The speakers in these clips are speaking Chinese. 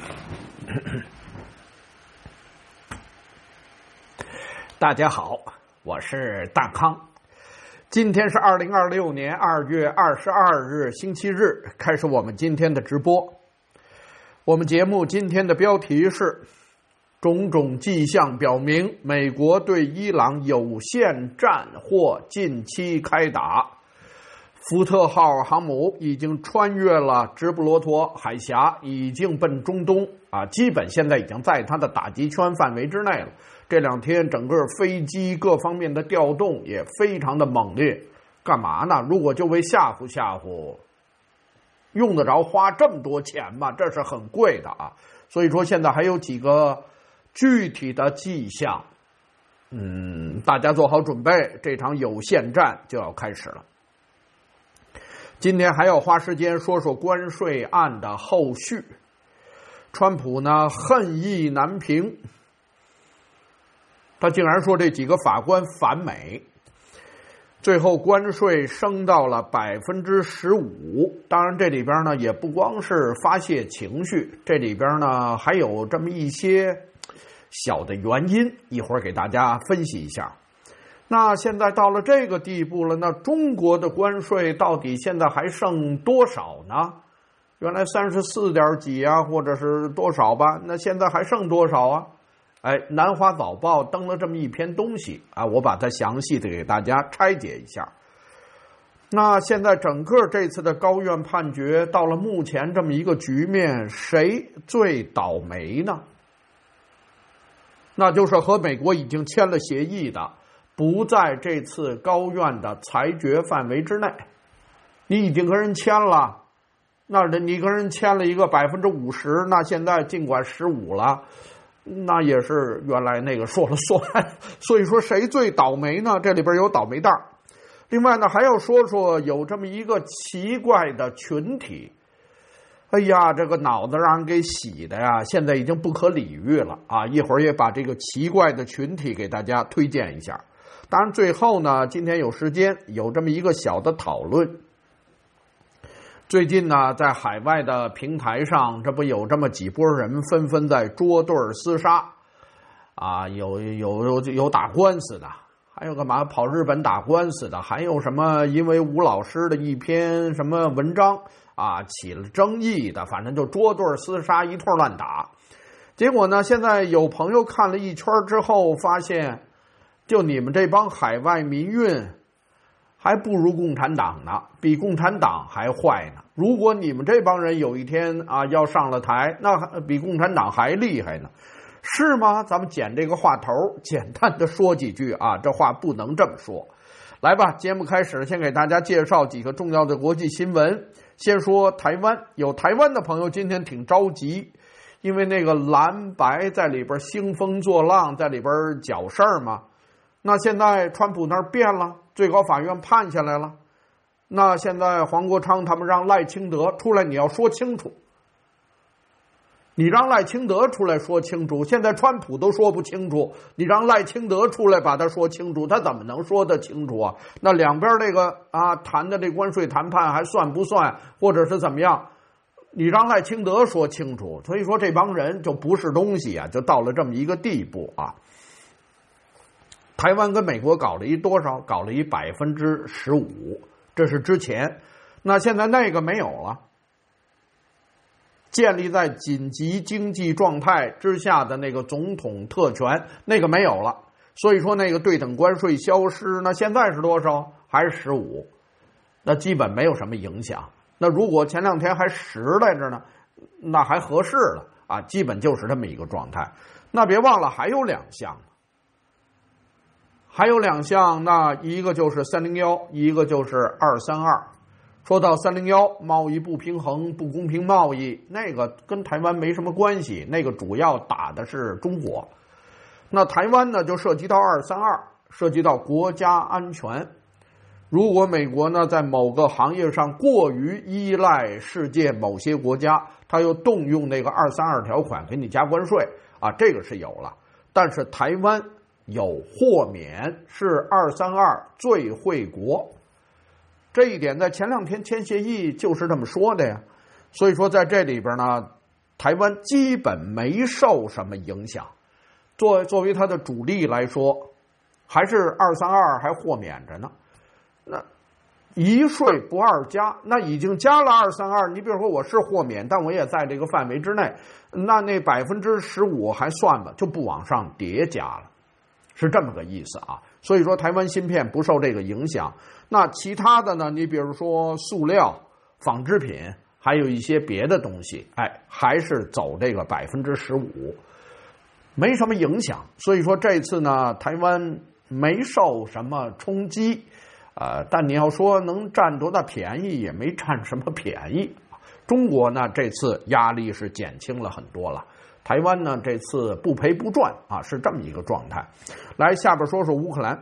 大家好，我是大康。今天是2026年2月22日星期日，开始我们今天的直播。我们节目今天的标题是种种迹象表明美国对伊朗有限战或近期开打。福特号航母已经穿越了直布罗陀海峡，已经奔中东基本现在已经在它的打击圈范围之内了。这两天整个飞机各方面的调动也非常的猛烈，干嘛呢？如果就为吓唬吓唬，用得着花这么多钱吗？这是很贵的啊。所以说现在还有几个具体的迹象，大家做好准备，这场有限战就要开始了。今天还要花时间说说关税案的后续。川普呢恨意难平，他竟然说这几个法官反美，最后关税升到了15%。当然这里边呢也不光是发泄情绪，这里边呢还有这么一些小的原因，一会儿给大家分析一下。那现在到了这个地步了，那中国的关税到底现在还剩多少呢？原来34点几啊，或者是多少吧，那现在还剩多少啊？南华早报登了这么一篇东西我把它详细的给大家拆解一下。那现在整个这次的高院判决到了目前这么一个局面，谁最倒霉呢？那就是和美国已经签了协议的不在这次高院的裁决范围之内。你已经跟人签了，那你跟人签了一个50%，那现在尽管15了，那也是原来那个说了算。所以说谁最倒霉呢？这里边有倒霉蛋。另外呢还要说说有这么一个奇怪的群体，哎呀，这个脑子让人给洗的呀，现在已经不可理喻了一会儿也把这个奇怪的群体给大家推荐一下。当然最后呢今天有时间有这么一个小的讨论。最近呢在海外的平台上，这不有这么几波人纷纷在捉对厮杀有打官司的，还有干嘛跑日本打官司的，还有什么因为吴老师的一篇什么文章起了争议的，反正就捉对厮杀，一通乱打。结果呢现在有朋友看了一圈之后发现，就你们这帮海外民运还不如共产党呢，比共产党还坏呢。如果你们这帮人有一天要上了台，那比共产党还厉害呢，是吗？咱们捡这个话头简单的说几句这话不能这么说。来吧，节目开始，先给大家介绍几个重要的国际新闻。先说台湾，有台湾的朋友今天挺着急，因为那个蓝白在里边兴风作浪，在里边搅事儿嘛。那现在川普那儿变了，最高法院判下来了，那现在黄国昌他们让赖清德出来，你要说清楚，你让赖清德出来说清楚。现在川普都说不清楚，你让赖清德出来把他说清楚，他怎么能说得清楚啊？那两边这个谈的这关税谈判还算不算，或者是怎么样，你让赖清德说清楚。所以说这帮人就不是东西就到了这么一个地步台湾跟美国搞了一多少？搞了一15%，这是之前。那现在那个没有了，建立在紧急经济状态之下的那个总统特权那个没有了，所以说那个对等关税消失。那现在是多少？还是15%，那基本没有什么影响。那如果前两天还10来着呢，那还合适了基本就是这么一个状态。那别忘了还有2项，那一个就是301，一个就是232。说到301，贸易不平衡、不公平贸易，那个跟台湾没什么关系，那个主要打的是中国。那台湾呢就涉及到232，涉及到国家安全。如果美国呢在某个行业上过于依赖世界某些国家，他又动用那个232条款给你加关税这个是有了。但是台湾有豁免，是232最惠国，这一点在前两天签协议就是这么说的呀。所以说在这里边呢， 台湾基本没受什么影响。作为它的主力来说，还是232还豁免着呢。那一税不二加，那已经加了232，你比如说我是豁免，但我也在这个范围之内，那15%还算吧，就不往上叠加了，是这么个意思啊。所以说台湾芯片不受这个影响。那其他的呢，你比如说塑料、纺织品，还有一些别的东西，还是走这个15%，没什么影响。所以说这次呢，台湾没受什么冲击。但你要说能占多大便宜，也没占什么便宜。中国呢，这次压力是减轻了很多了。台湾呢，这次不赔不赚啊，是这么一个状态。来，下边说说乌克兰。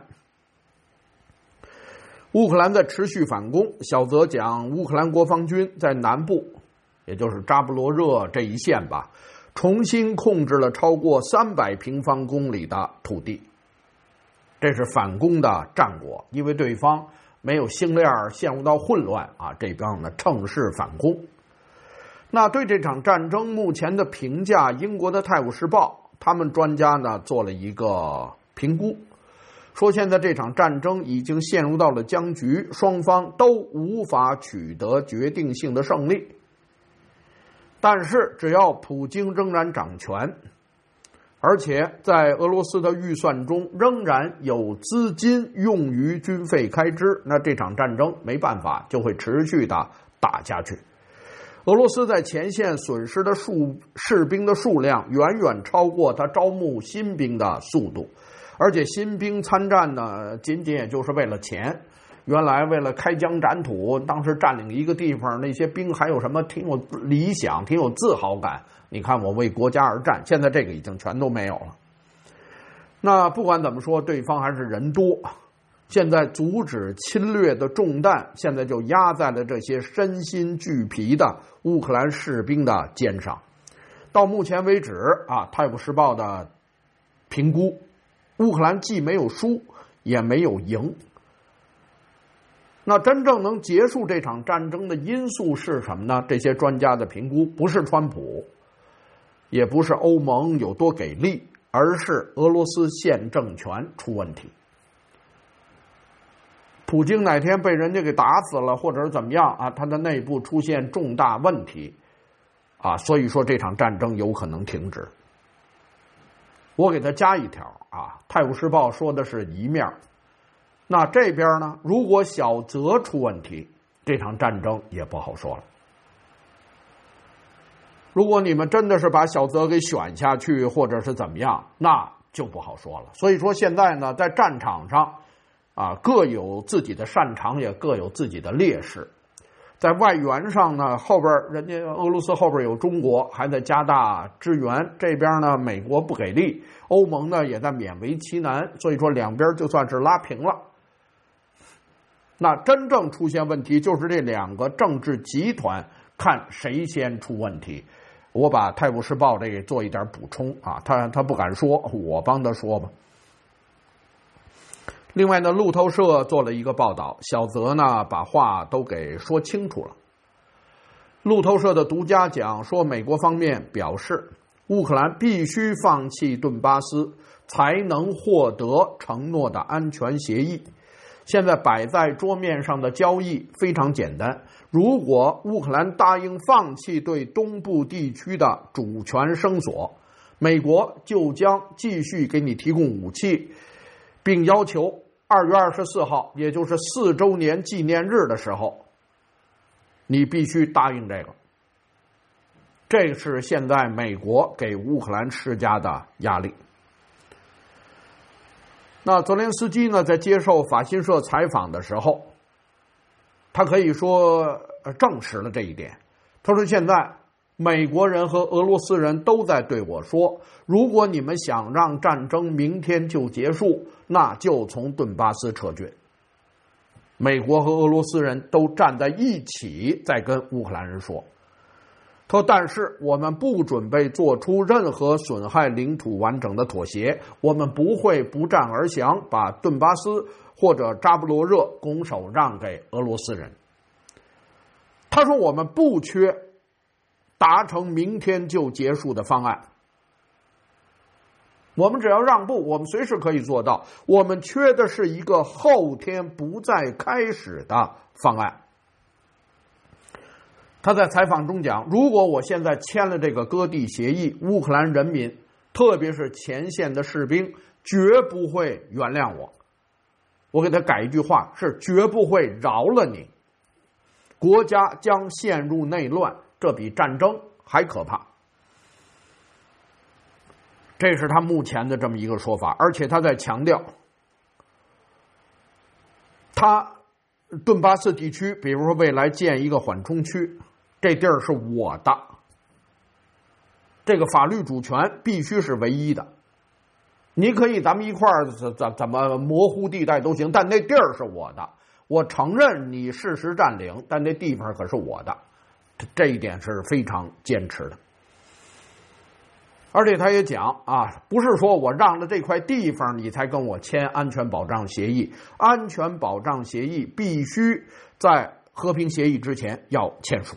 乌克兰在持续反攻，小泽讲乌克兰国防军在南部，也就是扎波罗热这一线吧，重新控制了超过300平方公里的土地。这是反攻的战果，因为对方没有星链陷入到混乱啊，这边呢乘势反攻。那对这场战争目前的评价，英国的《泰晤士报》他们专家呢做了一个评估，说现在这场战争已经陷入到了僵局，双方都无法取得决定性的胜利。但是只要普京仍然掌权，而且在俄罗斯的预算中仍然有资金用于军费开支，那这场战争没办法就会持续的打下去。俄罗斯在前线损失的士兵的数量远远超过他招募新兵的速度，而且新兵参战呢，仅仅也就是为了钱。原来为了开疆展土，当时占领一个地方，那些兵还有什么挺有理想、挺有自豪感。你看我为国家而战，现在这个已经全都没有了。那不管怎么说，对方还是人多，现在阻止侵略的重担现在就压在了这些身心俱疲的乌克兰士兵的肩上。到目前为止啊，《泰晤士报》的评估，乌克兰既没有输也没有赢。那真正能结束这场战争的因素是什么呢？这些专家的评估不是川普，也不是欧盟有多给力，而是俄罗斯现政权出问题。普京哪天被人家给打死了，或者是怎么样啊，他的内部出现重大问题啊，所以说这场战争有可能停止。我给他加一条啊，《泰晤士报》说的是一面，那这边呢，如果小泽出问题，这场战争也不好说了。如果你们真的是把小泽给选下去，或者是怎么样，那就不好说了。所以说现在呢，在战场上啊，各有自己的擅长，也各有自己的劣势。在外援上呢，后边人家俄罗斯后边有中国还在加大支援，这边呢美国不给力，欧盟呢也在勉为其难，所以说两边就算是拉平了。那真正出现问题就是这两个政治集团看谁先出问题。我把《泰晤士报》这个做一点补充啊，他不敢说，我帮他说吧。另外呢，路透社做了一个报道，小泽呢把话都给说清楚了。路透社的独家讲说，美国方面表示，乌克兰必须放弃顿巴斯，才能获得承诺的安全协议。现在摆在桌面上的交易非常简单，如果乌克兰答应放弃对东部地区的主权声索，美国就将继续给你提供武器，并要求2月24号，也就是4周年纪念日的时候，你必须答应这个。这是现在美国给乌克兰施加的压力。那泽连斯基呢，在接受法新社采访的时候，他可以说证实了这一点。他说现在美国人和俄罗斯人都在对我说，如果你们想让战争明天就结束，那就从顿巴斯撤军。美国和俄罗斯人都站在一起在跟乌克兰人说。他说但是我们不准备做出任何损害领土完整的妥协，我们不会不战而降，把顿巴斯或者扎波罗热拱手让给俄罗斯人。他说我们不缺达成明天就结束的方案。我们只要让步，我们随时可以做到。我们缺的是一个后天不再开始的方案。他在采访中讲，如果我现在签了这个割地协议，乌克兰人民，特别是前线的士兵，绝不会原谅我。我给他改一句话，是绝不会饶了你。国家将陷入内乱，这比战争还可怕。这是他目前的这么一个说法，而且他在强调，他顿巴斯地区，比如说未来建一个缓冲区，这地儿是我的，这个法律主权必须是唯一的。你可以咱们一块儿怎么模糊地带都行，但那地儿是我的。我承认你事实占领，但那地方可是我的，这一点是非常坚持的。而且他也讲啊，不是说我让了这块地方你才跟我签安全保障协议，安全保障协议必须在和平协议之前要签署。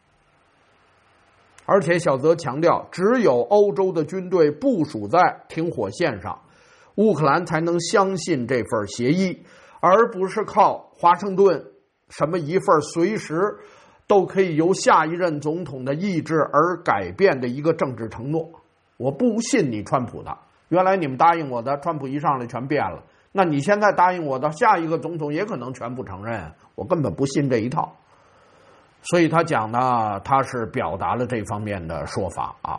而且小泽强调，只有欧洲的军队部署在停火线上，乌克兰才能相信这份协议，而不是靠华盛顿什么一份随时都可以由下一任总统的意志而改变的一个政治承诺。我不信你川普的，原来你们答应我的，川普一上来全变了，那你现在答应我的，下一个总统也可能全部承认，我根本不信这一套。所以他讲呢，他是表达了这方面的说法啊。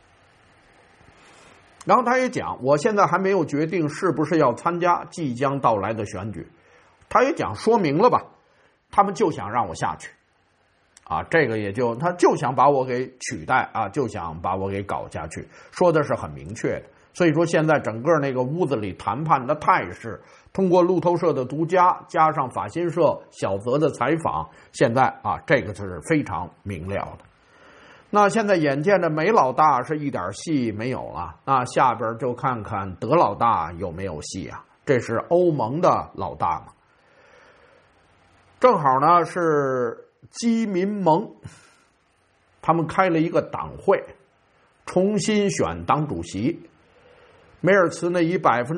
然后他也讲，我现在还没有决定是不是要参加即将到来的选举。他也讲说明了吧，他们就想让我下去啊，这个也就他就想把我给取代啊，就想把我给搞下去，说的是很明确的。所以说现在整个那个屋子里谈判的态势，通过路透社的独家加上法新社小泽的采访，现在啊这个是非常明了的。那现在眼见着梅老大是一点戏没有了，那下边就看看德老大有没有戏啊，这是欧盟的老大嘛。正好呢是基民盟，他们开了一个党会，重新选党主席。梅尔茨呢以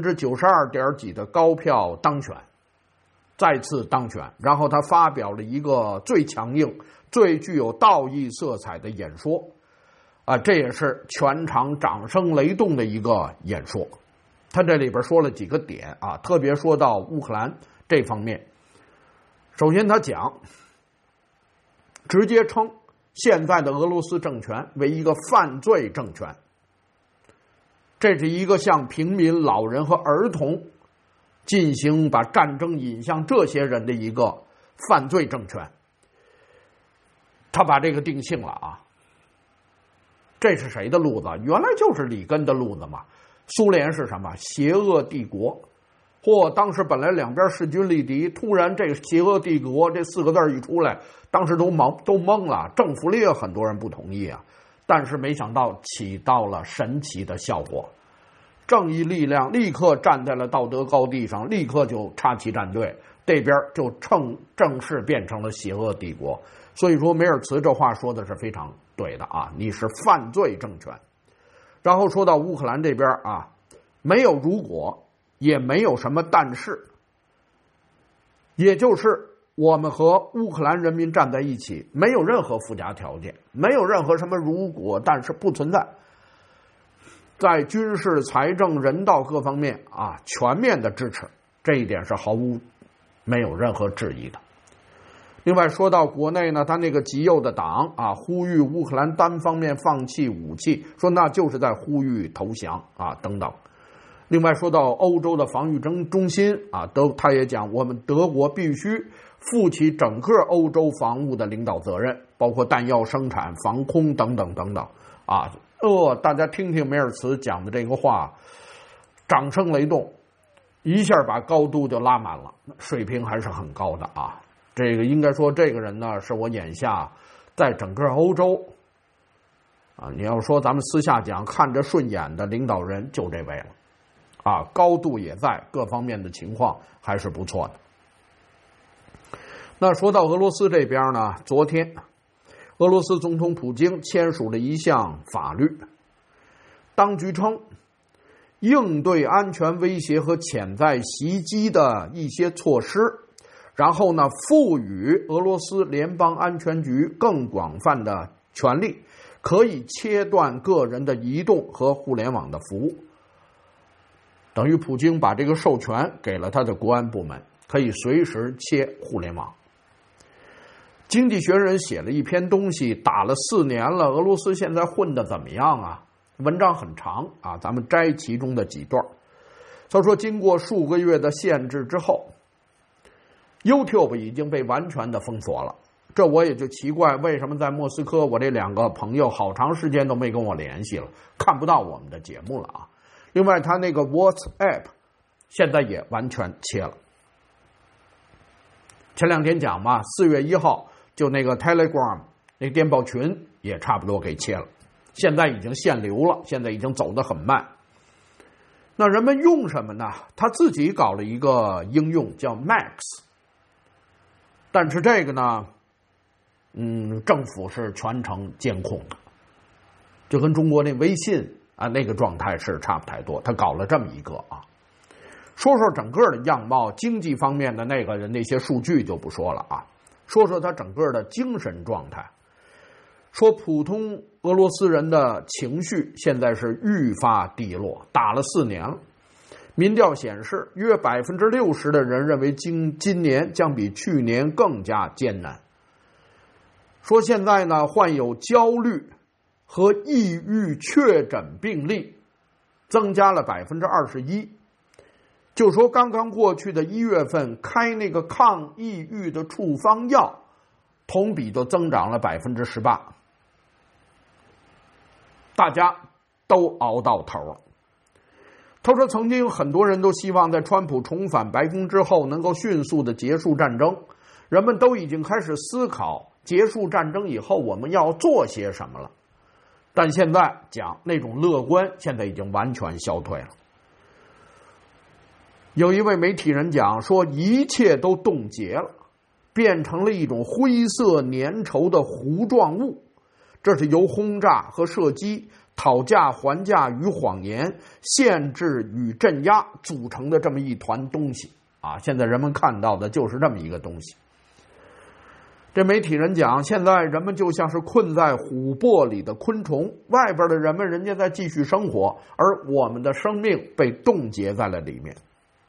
92%点几的高票当选，再次当选。然后他发表了一个最强硬、最具有道义色彩的演说，啊，这也是全场掌声雷动的一个演说。他这里边说了几个点啊，特别说到乌克兰这方面。首先他讲，直接称现在的俄罗斯政权为一个犯罪政权，这是一个向平民、老人和儿童进行把战争引向这些人的一个犯罪政权。他把这个定性了啊，这是谁的路子？原来就是里根的路子嘛。苏联是什么？邪恶帝国。当时本来两边势均力敌，突然这个邪恶帝国这4个字一出来，当时都懵了，政府里也很多人不同意啊。但是没想到起到了神奇的效果，正义力量立刻站在了道德高地上，立刻就插旗站队，这边就正式变成了邪恶帝国。所以说梅尔茨这话说的是非常对的啊，你是犯罪政权。然后说到乌克兰这边啊，没有如果，也没有什么但是，也就是我们和乌克兰人民站在一起，没有任何附加条件，没有任何什么如果但是，不存在。在军事、财政、人道各方面啊，全面的支持，这一点是没有任何质疑的。另外说到国内呢，他那个极右的党啊，呼吁乌克兰单方面放弃武器，说那就是在呼吁投降啊等等。另外说到欧洲的防御中心啊，他也讲，我们德国必须负起整个欧洲防务的领导责任，包括弹药生产、防空等等等等啊。大家听听梅尔茨讲的这个话，掌声雷动，一下把高度就拉满了，水平还是很高的啊。这个应该说这个人呢，是我眼下在整个欧洲啊，你要说咱们私下讲看着顺眼的领导人就这位了啊，高度也在，各方面的情况还是不错的。那说到俄罗斯这边呢，昨天俄罗斯总统普京签署了一项法律，当局称，应对安全威胁和潜在袭击的一些措施，然后呢，赋予俄罗斯联邦安全局更广泛的权利，可以切断个人的移动和互联网的服务。等于普京把这个授权给了他的国安部门，可以随时切互联网。经济学人写了一篇东西，打了4年了，俄罗斯现在混得怎么样啊？文章很长啊，咱们摘其中的几段。他说，经过数个月的限制之后， YouTube 已经被完全的封锁了。这我也就奇怪，为什么在莫斯科我这2个朋友好长时间都没跟我联系了，看不到我们的节目了啊。另外他那个 WhatsApp 现在也完全切了。前2天讲嘛，4月1号就那个 Telegram 那电报群也差不多给切了，现在已经限流了，现在已经走得很慢。那人们用什么呢？他自己搞了一个应用叫 Max， 但是这个呢，政府是全程监控的，就跟中国那微信啊那个状态是差不太多。他搞了这么一个啊，说说整个的样貌，经济方面的那个人那些数据就不说了啊，说说他整个的精神状态。说普通俄罗斯人的情绪现在是愈发低落，打了4年了。民调显示，约60%的人认为今年将比去年更加艰难。说现在呢，患有焦虑和抑郁确诊病例增加了21%。就说刚刚过去的1月份开那个抗抑郁的处方药，同比就增长了18%。大家都熬到头了。他说，曾经有很多人都希望在川普重返白宫之后能够迅速的结束战争，人们都已经开始思考结束战争以后我们要做些什么了。但现在讲那种乐观现在已经完全消退了。有一位媒体人讲说，一切都冻结了，变成了一种灰色粘稠的糊状物，这是由轰炸和射击、讨价还价与谎言、限制与镇压组成的这么一团东西啊！现在人们看到的就是这么一个东西。这媒体人讲，现在人们就像是困在琥珀里的昆虫，外边的人们人家在继续生活，而我们的生命被冻结在了里面。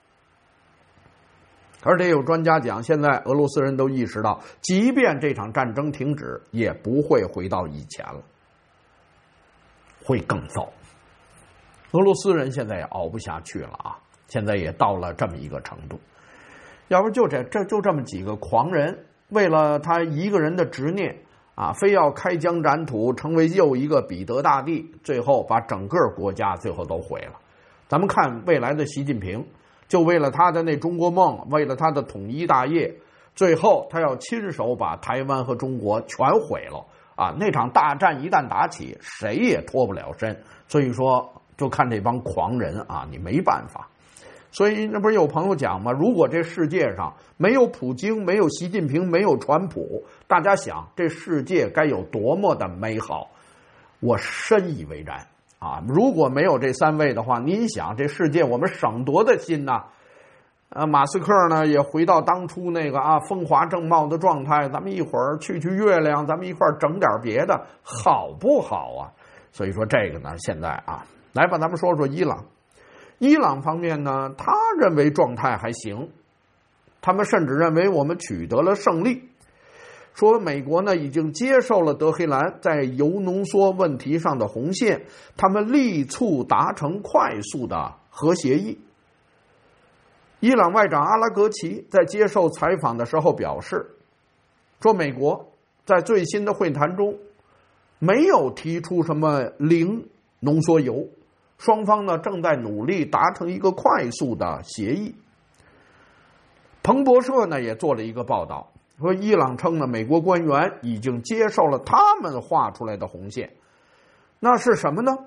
而且有专家讲，现在俄罗斯人都意识到，即便这场战争停止，也不会回到以前了，会更糟。俄罗斯人现在也熬不下去了啊！现在也到了这么一个程度。要不就这么几个狂人，为了他一个人的执念啊，非要开疆展土，成为又一个彼得大帝，最后把整个国家最后都毁了。咱们看未来的习近平，就为了他的那中国梦，为了他的统一大业，最后他要亲手把台湾和中国全毁了啊！那场大战一旦打起，谁也脱不了身。所以说，就看这帮狂人啊，你没办法。所以那不是有朋友讲吗？如果这世界上没有普京，没有习近平，没有川普，大家想这世界该有多么的美好？我深以为然啊！如果没有这3位的话，你想这世界我们省多的心呐！马斯克呢也回到当初那个风华正茂的状态，咱们一会儿去月亮，咱们一块整点别的，好不好啊？所以说这个呢，现在来吧，咱们说说伊朗。伊朗方面呢，他认为状态还行，他们甚至认为我们取得了胜利，说美国呢已经接受了德黑兰在铀浓缩问题上的红线，他们力促达成快速的核协议。伊朗外长阿拉格齐在接受采访的时候表示，说美国在最新的会谈中没有提出什么零浓缩铀，双方呢正在努力达成一个快速的协议。彭博社呢也做了一个报道，说伊朗称呢，美国官员已经接受了他们画出来的红线。那是什么呢？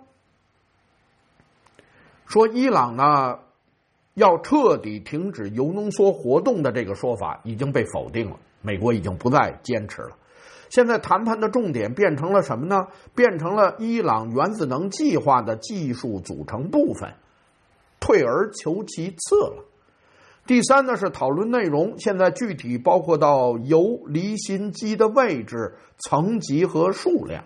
说伊朗呢要彻底停止铀浓缩活动的这个说法已经被否定了，美国已经不再坚持了。 现在谈判的重点变成了什么呢？变成了伊朗原子能计划的技术组成部分，退而求其次了。第三呢是讨论内容，现在具体包括到铀离心机的位置、层级和数量。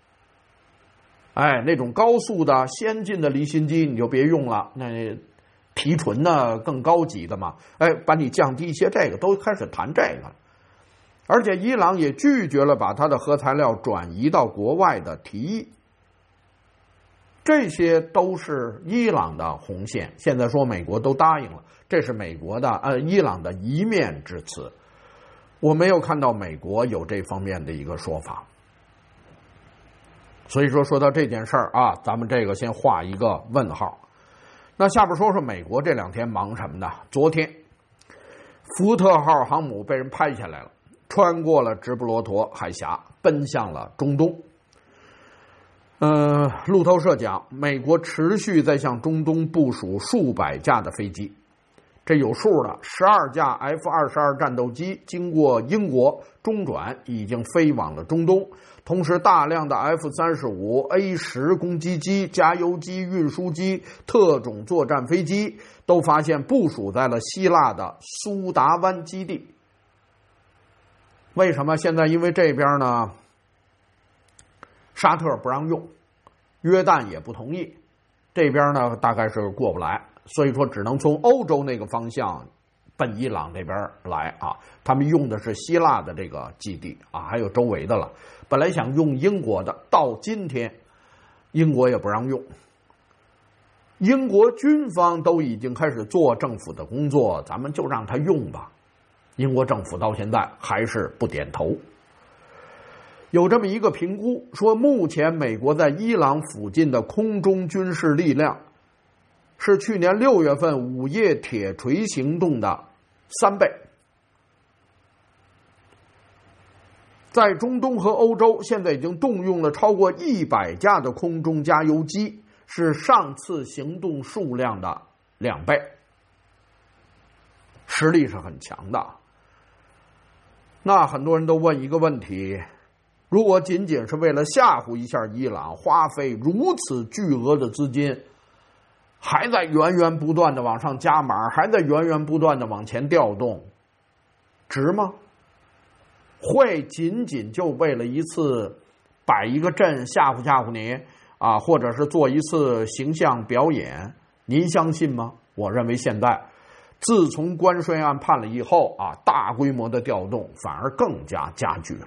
那种高速的先进的离心机你就别用了，那提纯呢更高级的嘛，把你降低一些，这个都开始谈这个了。而且伊朗也拒绝了把它的核材料转移到国外的提议。这些都是伊朗的红线，现在说美国都答应了，这是美国的伊朗的一面之词，我没有看到美国有这方面的一个说法。所以说到这件事儿啊，咱们这个先画一个问号。那下边说美国这2天忙什么呢？昨天福特号航母被人拍下来了，穿过了直布罗陀海峡，奔向了中东。路透社讲，美国持续在向中东部署数百架的飞机，这有数的12架 F-22战斗机经过英国中转，已经飞往了中东。同时，大量的 F-35、A-10攻击机、加油机、运输机、特种作战飞机都发现部署在了希腊的苏达湾基地。为什么？现在因为这边呢，沙特不让用，约旦也不同意，这边呢大概是过不来，所以说只能从欧洲那个方向奔伊朗这边来啊。他们用的是希腊的这个基地啊，还有周围的了。本来想用英国的，到今天英国也不让用。英国军方都已经开始做政府的工作，咱们就让他用吧。英国政府到现在还是不点头。有这么一个评估，说目前美国在伊朗附近的空中军事力量是去年6月份午夜铁锤行动的3倍。在中东和欧洲，现在已经动用了超过100架的空中加油机，是上次行动数量的2倍，实力是很强的。那很多人都问一个问题，如果仅仅是为了吓唬一下伊朗，花费如此巨额的资金，还在源源不断的往上加码，还在源源不断的往前调动，值吗？会仅仅就为了一次摆一个阵吓唬吓唬你啊，或者是做一次形象表演，您相信吗？我认为现在自从关税案判了以后啊，大规模的调动反而更加加剧。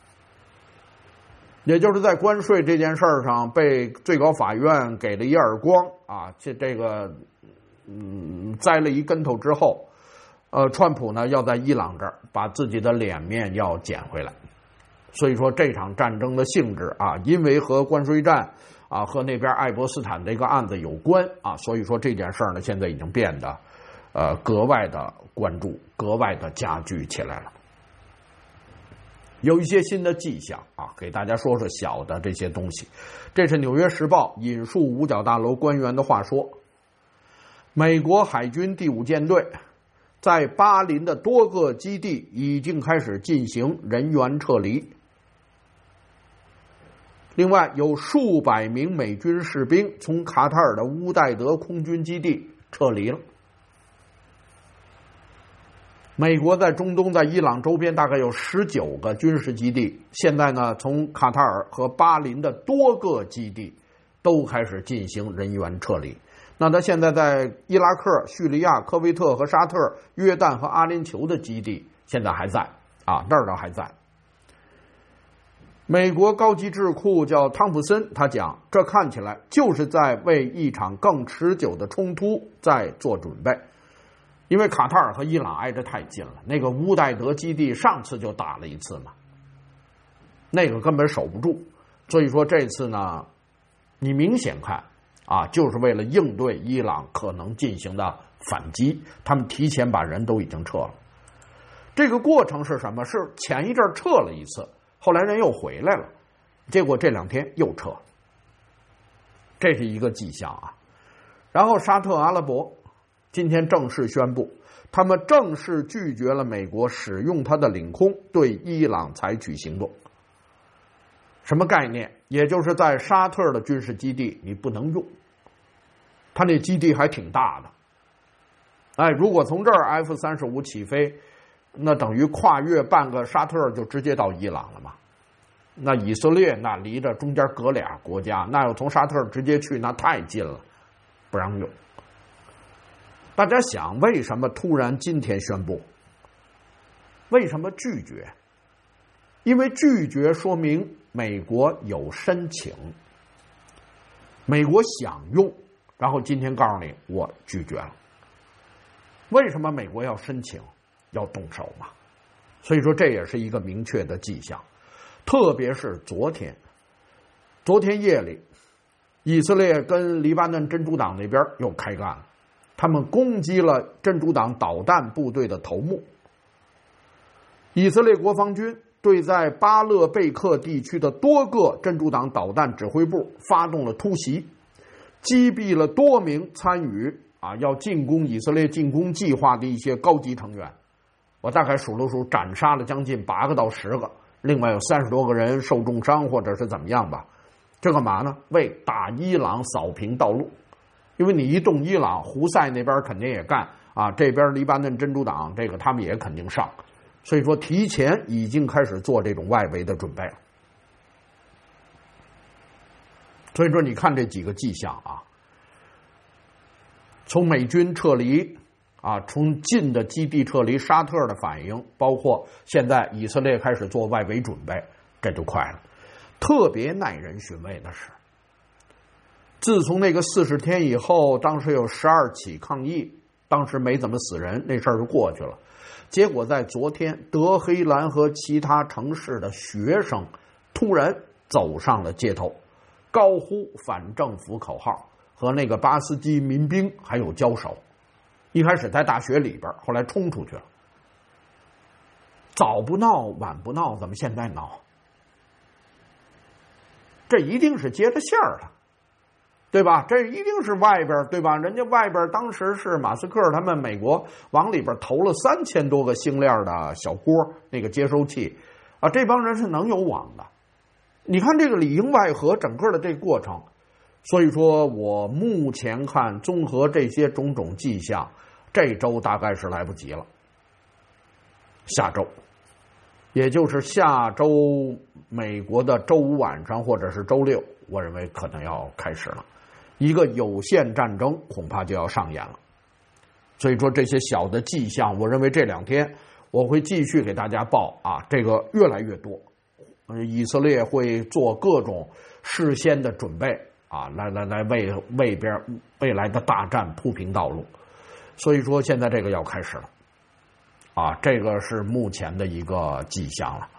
也就是在关税这件事上被最高法院给了一耳光啊，这个栽了一跟头之后，川普呢要在伊朗这儿把自己的脸面要捡回来。所以说这场战争的性质啊，因为和关税战啊和那边爱博斯坦这个案子有关啊，所以说这件事呢现在已经变得格外的关注，格外的加剧起来了。有一些新的迹象啊，给大家说说小的这些东西。这是《纽约时报》引述五角大楼官员的话说，美国海军第5舰队在巴林的多个基地已经开始进行人员撤离。另外，有数百名美军士兵从卡塔尔的乌代德空军基地撤离了。美国在中东在伊朗周边大概有19个军事基地，现在呢从卡塔尔和巴林的多个基地都开始进行人员撤离。那他现在在伊拉克、叙利亚、科威特和沙特、约旦和阿联酋的基地现在还在啊，那儿倒还在。美国高级智库叫汤普森，他讲这看起来就是在为一场更持久的冲突在做准备。因为卡塔尔和伊朗挨着太近了，那个乌代德基地上次就打了一次嘛，那个根本守不住，所以说这次呢，你明显看啊，就是为了应对伊朗可能进行的反击，他们提前把人都已经撤了。这个过程是什么？是前一阵撤了一次，后来人又回来了，结果这2天又撤，这是一个迹象啊。然后沙特阿拉伯今天正式宣布，他们正式拒绝了美国使用它的领空对伊朗采取行动。 什么概念？也就是在沙特的军事基地你不能用，他那基地还挺大的。哎，如果从这儿 F-35起飞，那等于跨越半个沙特就直接到伊朗了嘛。那以色列那离着中间隔俩国家，那要从沙特直接去那太近了，不让用。大家想，为什么突然今天宣布？为什么拒绝？因为拒绝说明美国有申请，美国想用，然后今天告诉你我拒绝了。为什么美国要申请，要动手嘛？所以说这也是一个明确的迹象。特别是昨天夜里，以色列跟黎巴嫩真主党那边又开干了，他们攻击了真主党导弹部队的头目。以色列国防军对在巴勒贝克地区的多个真主党导弹指挥部发动了突袭，击毙了多名参与要进攻以色列进攻计划的一些高级成员。我大概数了数，斩杀了将近8个到10个，另外有30多个人受重伤或者是怎么样吧。这干嘛呢？为打伊朗扫平道路。因为你一动伊朗，胡塞那边肯定也干这边黎巴嫩真主党这个他们也肯定上。所以说提前已经开始做这种外围的准备了。所以说你看这几个迹象从美军撤离从近的基地撤离，沙特的反应，包括现在以色列开始做外围准备，这就快了。特别耐人寻味的是，自从那个40天以后，当时有12起抗议，当时没怎么死人，那事儿就过去了。结果在昨天，德黑兰和其他城市的学生突然走上了街头，高呼反政府口号，和那个巴斯基民兵还有交手。一开始在大学里边，后来冲出去了。早不闹晚不闹，怎么现在闹？这一定是接着线儿了，对吧？这一定是外边，对吧？人家外边当时是马斯克他们美国往里边投了3000多个星链的小锅，那个接收器这帮人是能有网的。你看这个里应外合整个的这个过程，所以说我目前看，综合这些种种迹象，这周大概是来不及了。下周，也就是下周美国的周5晚上或者是周6，我认为可能要开始了。一个有限战争恐怕就要上演了。所以说这些小的迹象，我认为这2天我会继续给大家报这个越来越多。以色列会做各种事先的准备来为未来的大战铺平道路。所以说现在这个要开始了这个是目前的一个迹象了。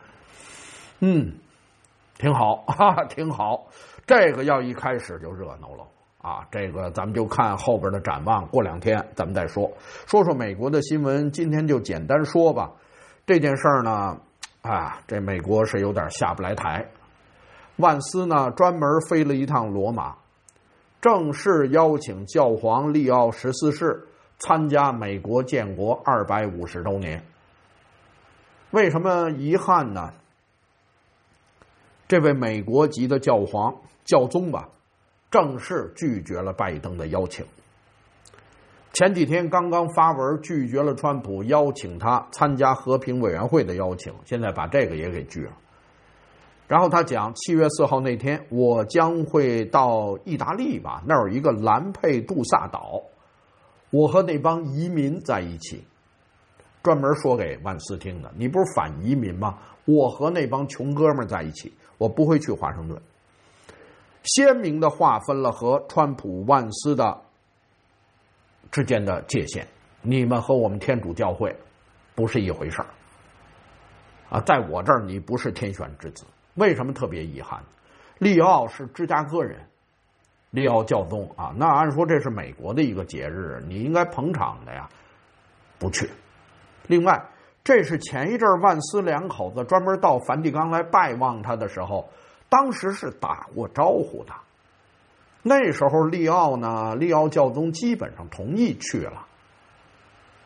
挺好挺好。这个要一开始就热闹了这个咱们就看后边的展望，过2天咱们再说美国的新闻。今天就简单说吧。这件事儿呢这美国是有点下不来台。万斯呢专门飞了一趟罗马，正式邀请教皇利奥14世参加美国建国250周年。为什么遗憾呢？这位美国籍的教宗吧，正式拒绝了拜登的邀请。前几天刚刚发文拒绝了川普邀请他参加和平委员会的邀请，现在把这个也给拒了。然后他讲7月4号那天，我将会到意大利吧，那儿有一个兰佩杜萨岛，我和那帮移民在一起。专门说给万斯听的，你不是反移民吗？我和那帮穷哥们在一起，我不会去华盛顿。鲜明地划分了和川普万斯的之间的界限，你们和我们天主教会不是一回事在我这儿你不是天选之子。为什么特别遗憾？利奥是芝加哥人，利奥教宗那按说这是美国的一个节日，你应该捧场的呀，不去。另外，这是前一阵万斯2口子专门到梵蒂冈来拜望他的时候，当时是打过招呼的。那时候利奥教宗基本上同意去了。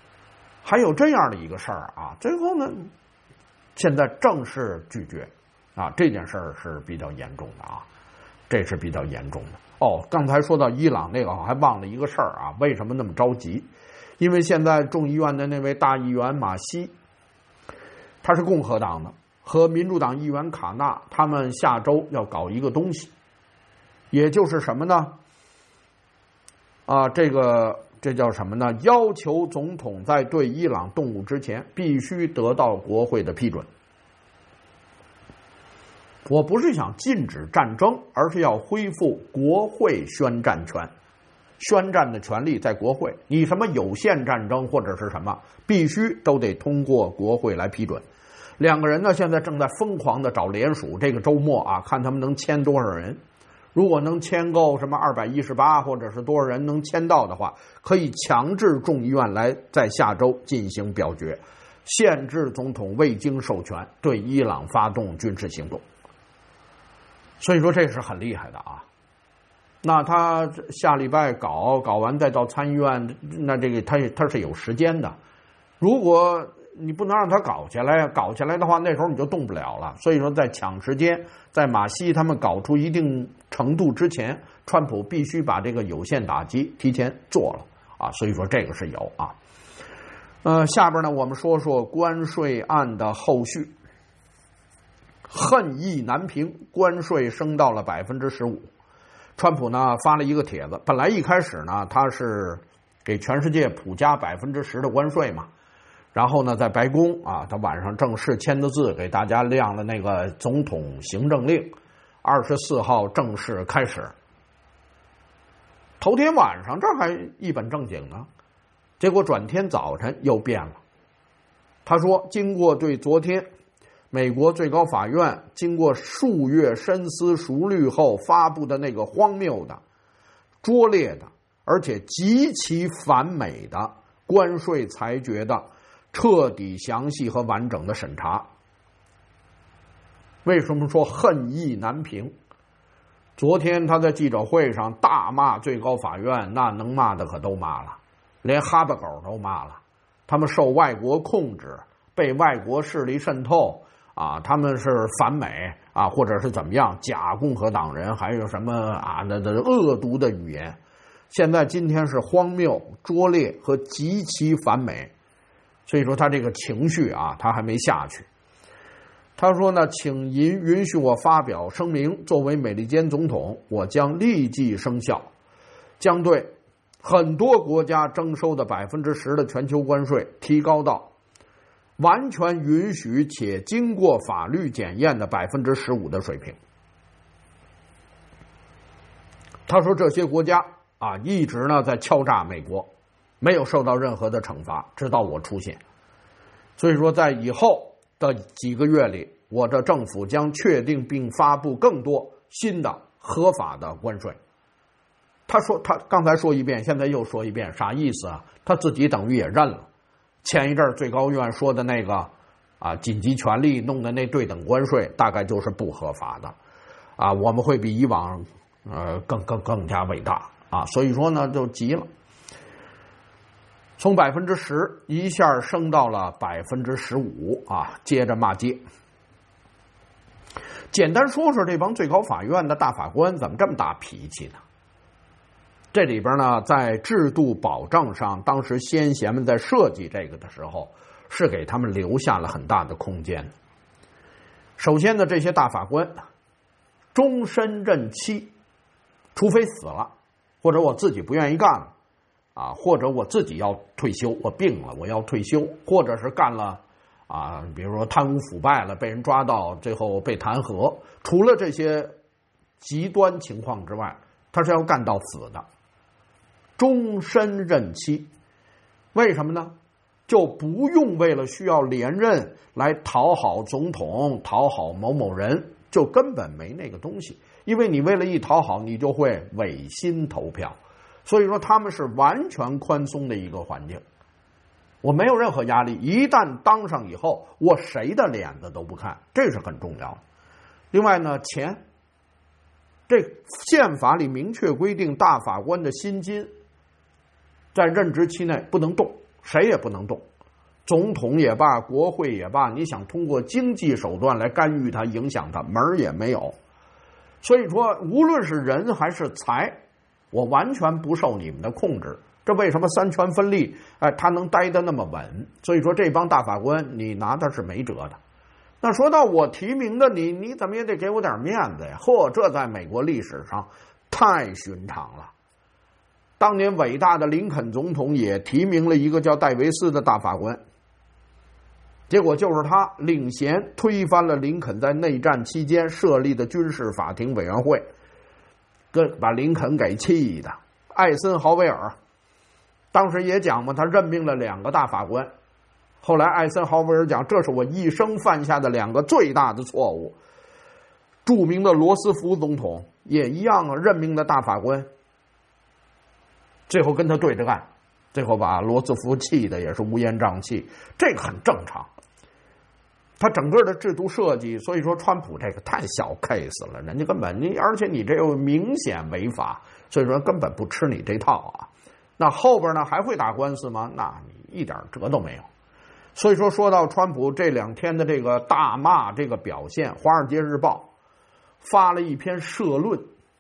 还有这样的一个事儿最后呢，现在正式拒绝。 啊，这件事儿是比较严重的啊，这是比较严重的。哦，刚才说到伊朗那个，我还忘了一个事儿啊，为什么那么着急？因为现在众议院的那位大议员马西，他是共和党的，和民主党议员卡纳他们下周要搞一个东西，也就是什么呢？啊，这叫什么呢？要求总统在对伊朗动武之前必须得到国会的批准。我不是想禁止战争，而是要恢复国会宣战权。宣战的权利在国会，你什么有限战争或者是什么，必须都得通过国会来批准。两个人呢，现在正在疯狂的找联署，这个周末啊，看他们能签多少人。如果能签够什么218或者是多少人能签到的话，可以强制众议院来在下周进行表决，限制总统未经授权对伊朗发动军事行动。所以说这是很厉害的啊。那他下礼拜搞完再到参议院，那这个他是有时间的。如果你不能让他搞起来的话，那时候你就动不了了。所以说在抢时间，在马西他们搞出一定程度之前，川普必须把这个有限打击提前做了啊。所以说这个是有啊。下边呢我们说说关税案的后续。恨意难平，关税升到了15%。川普呢发了一个帖子，本来一开始呢他是给全世界普加10%的关税嘛，然后呢在白宫啊，他晚上正式签的字，给大家亮了那个总统行政令，24号正式开始。头天晚上这还一本正经呢，结果转天早晨又变了。他说，经过对昨天美国最高法院经过数月深思熟虑后发布的那个荒谬的、拙劣的，而且极其反美的关税裁决的彻底、详细和完整的审查。为什么说恨意难平？昨天他在记者会上大骂最高法院，那能骂的可都骂了，连哈巴狗都骂了。他们受外国控制，被外国势力渗透啊，他们是反美啊，或者是怎么样，假共和党人，还有什么啊那恶毒的语言。现在今天是荒谬、拙劣和极其反美，所以说他这个情绪啊，他还没下去。他说呢，请允许我发表声明，作为美利坚总统，我将立即生效，将对很多国家征收的10%的全球关税提高到完全允许且经过法律检验的15%的水平。他说这些国家啊，一直呢在敲诈美国，没有受到任何的惩罚，直到我出现。所以说在以后的几个月里，我的政府将确定并发布更多新的合法的关税。他说他刚才说一遍，现在又说一遍，啥意思啊？他自己等于也认了。前一阵最高院说的那个啊紧急权力弄的那对等关税，大概就是不合法的啊。我们会比以往更加伟大啊。所以说呢，就急了。从10%一下升到了15%啊，接着骂街。简单说说这帮最高法院的大法官怎么这么大脾气呢？这里边呢，在制度保障上，当时先贤们在设计这个的时候，是给他们留下了很大的空间。首先呢，这些大法官终身任期，除非死了，或者我自己不愿意干了啊，或者我自己要退休，我病了我要退休，或者是干了啊，比如说贪污腐败了，被人抓到，最后被弹劾。除了这些极端情况之外，他是要干到死的，终身任期。为什么呢？就不用为了需要连任来讨好总统、讨好某某人，就根本没那个东西。因为你为了一讨好，你就会违心投票。所以说他们是完全宽松的一个环境，我没有任何压力，一旦当上以后，我谁的脸子都不看，这是很重要的。另外呢，钱，这宪法里明确规定，大法官的薪金在任职期内不能动，谁也不能动， 总统也罢，国会也罢，你想通过经济手段来干预它、影响它，门儿也没有。所以说，无论是人还是财，我完全不受你们的控制。这为什么三权分立？他能待得那么稳？所以说，这帮大法官，你拿他是没辙的。那说到我提名的你，你怎么也得给我点面子呀？嚯，这在美国历史上太寻常了。当年伟大的林肯总统也提名了一个叫戴维斯的大法官，结果就是他领衔推翻了林肯在内战期间设立的军事法庭委员会，把林肯给气的。艾森豪威尔当时也讲嘛，他任命了2个大法官，后来艾森豪威尔讲，这是我一生犯下的2个最大的错误。著名的罗斯福总统也一样啊，任命的大法官，最后跟他对着干，最后把罗斯福气的也是乌烟瘴气，这个很正常。他整个的制度设计，所以说川普这个太小 case 了，人家根本而且你这又明显违法，所以说根本不吃你这套啊。那后边呢还会打官司吗？那你一点辙都没有。所以说到川普这2天的这个大骂这个表现，《华尔街日报》发了一篇社论，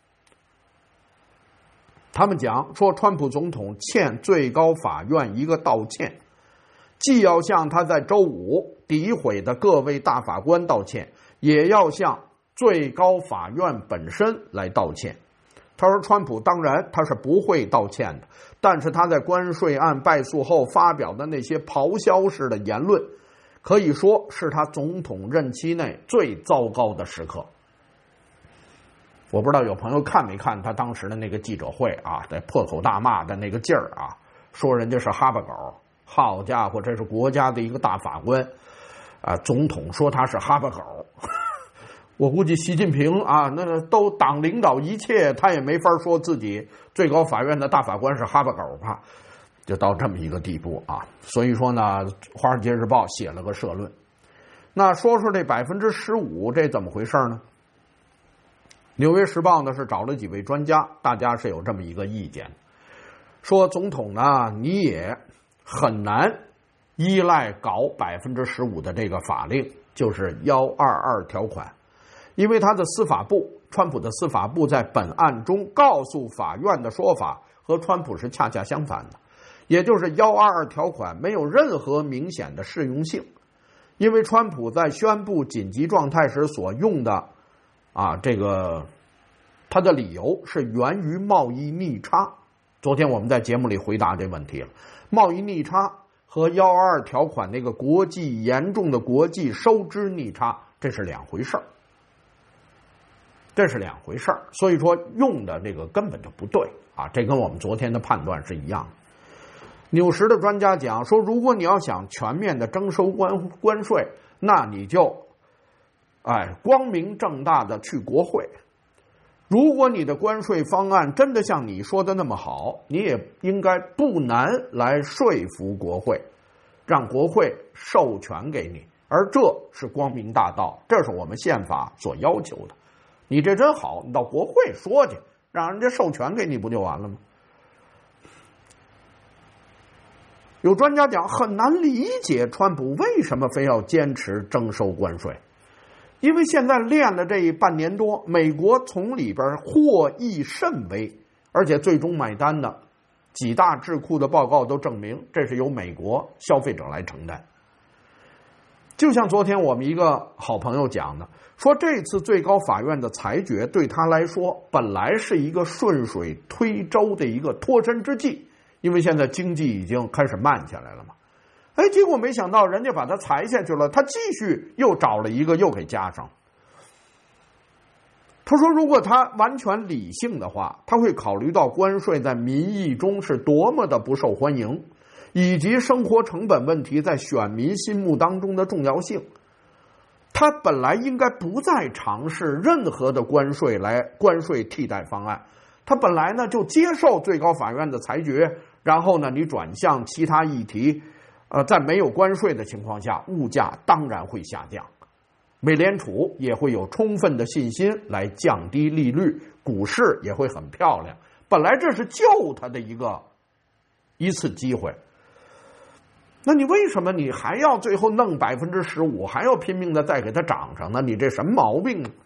他们讲说川普总统欠最高法院一个道歉，既要向他在周五诋毁的各位大法官道歉，也要向最高法院本身来道歉。他说川普当然他是不会道歉的，但是他在关税案败诉后发表的那些咆哮式的言论，可以说是他总统任期内最糟糕的时刻。我不知道有朋友看没看他当时的那个记者会啊，在破口大骂的那个劲儿啊，说人家是哈巴狗，好家伙，这是国家的一个大法官啊，总统说他是哈巴狗。我估计习近平啊，那个都党领导一切，他也没法说自己最高法院的大法官是哈巴狗吧，就到这么一个地步啊。所以说呢，《华尔街日报》写了个社论。那说这 15%， 这怎么回事呢？《纽约时报》呢是找了几位专家，大家是有这么一个意见，说总统呢你也很难依赖搞 15% 的这个法令，就是122条款。因为他的司法部，川普的司法部在本案中告诉法院的说法和川普是恰恰相反的，也就是122条款没有任何明显的适用性，因为川普在宣布紧急状态时所用的这个他的理由是源于贸易逆差。昨天我们在节目里回答这问题了，贸易逆差和122条款那个严重的国际收支逆差，这是两回事儿。所以说用的这个根本就不对啊，这跟我们昨天的判断是一样的。纽时的专家讲说，如果你要想全面的征收关税，那你就光明正大的去国会。如果你的关税方案真的像你说的那么好，你也应该不难来说服国会，让国会授权给你，而这是光明大道，这是我们宪法所要求的。你这真好，你到国会说去，让人家授权给你不就完了吗？有专家讲很难理解川普为什么非要坚持征收关税，因为现在练了这半年多，美国从里边获益甚微，而且最终买单的几大智库的报告都证明，这是由美国消费者来承担。就像昨天我们一个好朋友讲的，说这次最高法院的裁决对他来说本来是一个顺水推舟的一个脱身之计，因为现在经济已经开始慢下来了嘛。结果没想到人家把他裁下去了，他继续又找了一个又给加上。他说如果他完全理性的话，他会考虑到关税在民意中是多么的不受欢迎，以及生活成本问题在选民心目当中的重要性。他本来应该不再尝试任何的关税替代方案，他本来呢就接受最高法院的裁决，然后呢你转向其他议题，在没有关税的情况下，物价当然会下降，美联储也会有充分的信心来降低利率，股市也会很漂亮。本来这是救他的一次机会。 那你为什么你还要最后弄15%，还要拼命的再给它涨上呢？你这什么毛病呢？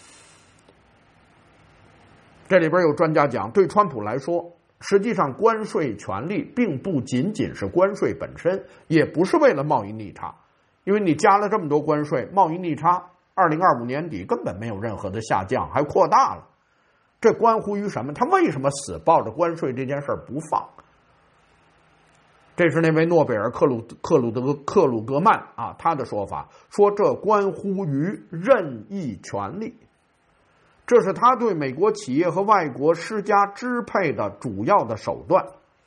这里边有专家讲，对川普来说，实际上关税权利并不仅仅是关税本身，也不是为了贸易逆差，因为你加了这么多关税，贸易逆差2025年底根本没有任何的下降，还扩大了。这关乎于什么？他为什么死抱着关税这件事不放？这是那位诺贝尔克鲁格曼啊，他的说法，说这关乎于任意权利，这是他对美国企业和外国施加支配的主要的手段。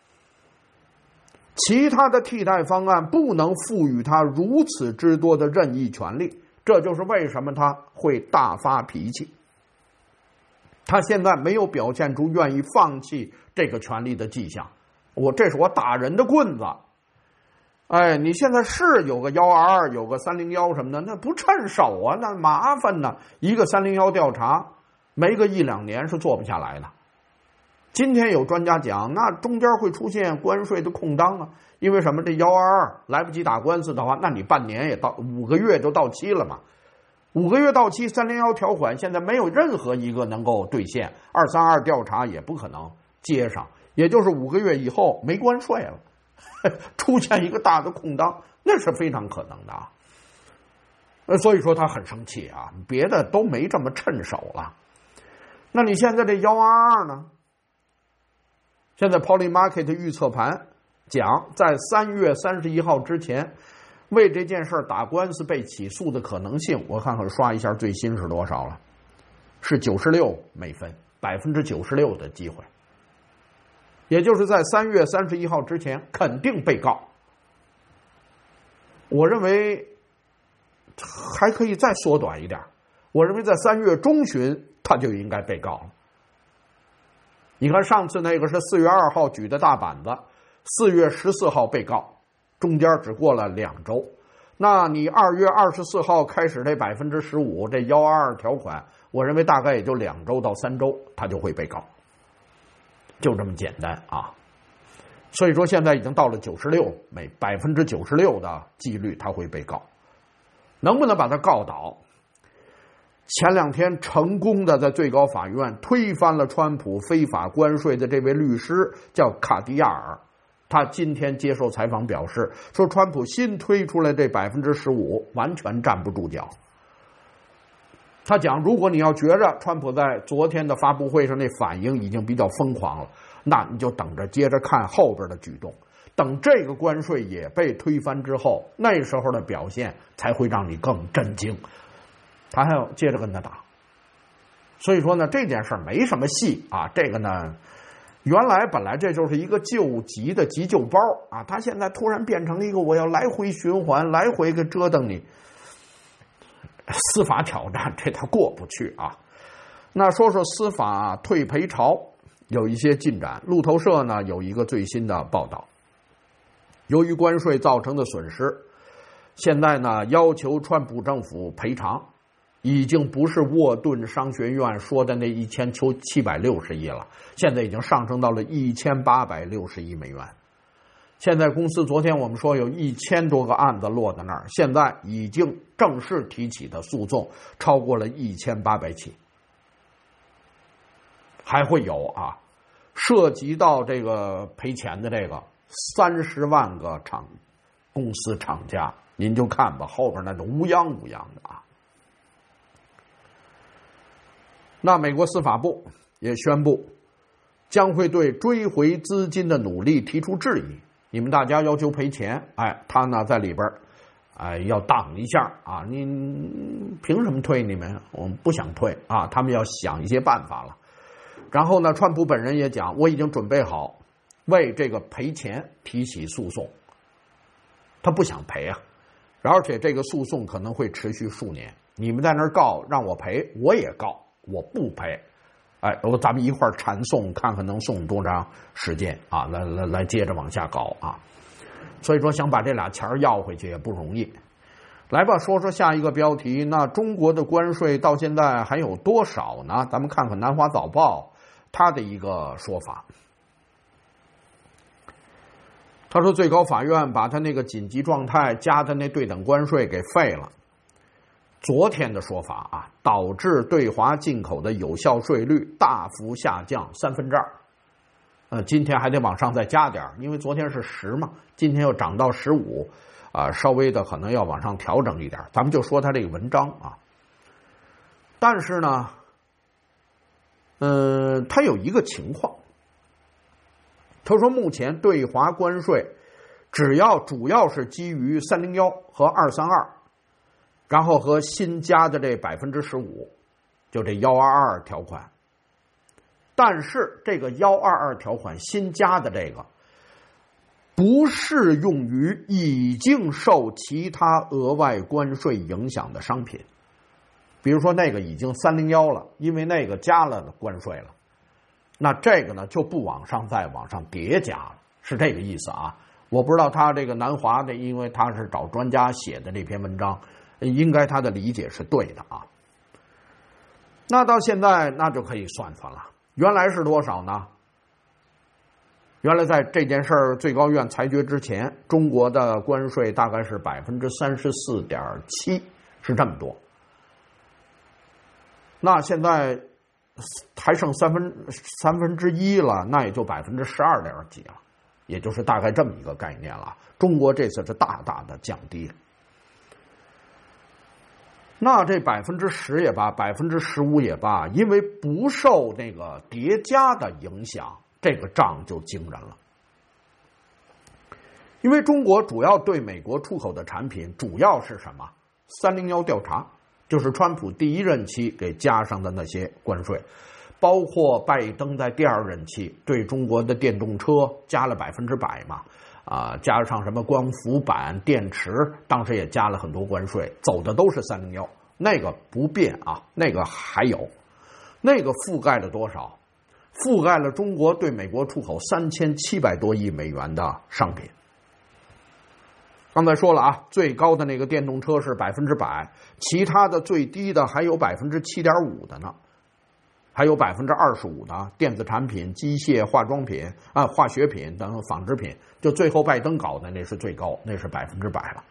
其他的替代方案不能赋予他如此之多的任意权利，这就是为什么他会大发脾气。他现在没有表现出愿意放弃这个权利的迹象。这是我打人的棍子。哎，你现在是有个122，有个301什么的，那不趁手啊，那麻烦呢。一个301调查，没个1-2年是做不下来的。今天有专家讲，那中间会出现关税的空档啊，因为什么？这122来不及打官司的话，那你半年也到5个月就到期了嘛。5个月到期，301条款现在没有任何一个能够兑现，232调查也不可能接上。也就是5个月以后没关税了，出现一个大的空档，那是非常可能的啊。所以说他很生气啊，别的都没这么趁手了。那你现在这122呢？现在 Polymarket 预测盘讲，在3月31号之前，为这件事打官司被起诉的可能性，我看看刷一下最新是多少了，是96美分，96%的机会。也就是在3月31号之前肯定被告。我认为还可以再缩短一点，我认为在3月中旬他就应该被告了。你看上次那个是4月2号举的大板子，4月14号被告，中间只过了2周。那你2月24号开始这15%，这122条款，我认为大概也就2周到3周他就会被告。就这么简单啊，所以说现在已经到了96%的几率他会被告，能不能把他告倒？前2天成功的在最高法院推翻了川普非法关税的这位律师叫卡迪亚尔，他今天接受采访表示说，川普新推出来这15%完全站不住脚。他讲，如果你要觉着川普在昨天的发布会上那反应已经比较疯狂了，那你就等着接着看后边的举动，等这个关税也被推翻之后，那时候的表现才会让你更震惊。他还要接着跟他打。所以说呢，这件事没什么戏啊。这个呢，原来本来这就是一个救急的急救包啊，他现在突然变成了一个我要来回循环，来回个折腾你。司法挑战，这他过不去啊。那说说司法退赔潮有一些进展。路透社呢有一个最新的报道，由于关税造成的损失，现在呢要求川普政府赔偿，已经不是沃顿商学院说的那1760亿了，现在已经上升到了1860亿美元。现在公司昨天我们说有1000多个案子落在那儿，现在已经正式提起的诉讼超过了1800起，还会有啊，涉及到这个赔钱的这个30万个公司厂家，您就看吧，后边那都乌泱乌泱的啊。那美国司法部也宣布，将会对追回资金的努力提出质疑。你们大家要求赔钱，他呢在里边要挡一下啊，你凭什么退你们？我们不想退啊，他们要想一些办法了。然后呢，川普本人也讲，我已经准备好为这个赔钱提起诉讼。他不想赔啊，而且这个诉讼可能会持续数年。你们在那儿告让我赔，我也告，我不赔。咱们一块儿缠讼，看看能送多长时间啊？来接着往下搞啊！所以说想把这俩钱要回去也不容易。来吧，说说下一个标题。那中国的关税到现在还有多少呢？咱们看看南华早报它的一个说法。 他说最高法院把他那个紧急状态加的那对等关税给废了。昨天的说法啊，导致对华进口的有效税率大幅下降2/3。今天还得往上再加点，因为昨天是10嘛，今天又涨到15，稍微的可能要往上调整一点。咱们就说他这个文章啊，但是呢，他有一个情况，他说目前对华关税主要是基于301和232，然后和新加的这15%，就这122条款。但是这个122条款新加的这个不适用于已经受其他额外关税影响的商品，比如说那个已经301了，因为那个加了关税了，那这个呢就不往上叠加了，是这个意思啊。我不知道他这个南华的，因为他是找专家写的这篇文章，应该他的理解是对的啊。那到现在那就可以算算了，原来是多少呢？原来在这件事儿最高院裁决之前，中国的关税大概是34.7%，是这么多。那现在还剩三分之一了，那也就12.几了，也就是大概这么一个概念了。中国这次是大大的降低。那这10%也罢，15%也罢，因为不受那个叠加的影响，这个账就惊人了。因为中国主要对美国出口的产品主要是什么？301调查，就是川普第一任期给加上的那些关税，包括拜登在第二任期对中国的电动车加了100%嘛，加上什么光伏板、电池，当时也加了很多关税，走的都是301，那个不变啊，那个还有，那个覆盖了多少？覆盖了中国对美国出口3700多亿美元的商品。刚才说了啊，最高的那个电动车是100%，其他的最低的还有7.5%的呢，还有25%的电子产品、机械、化妆品化学品等纺织品，就最后拜登搞的那是最高，那是100%了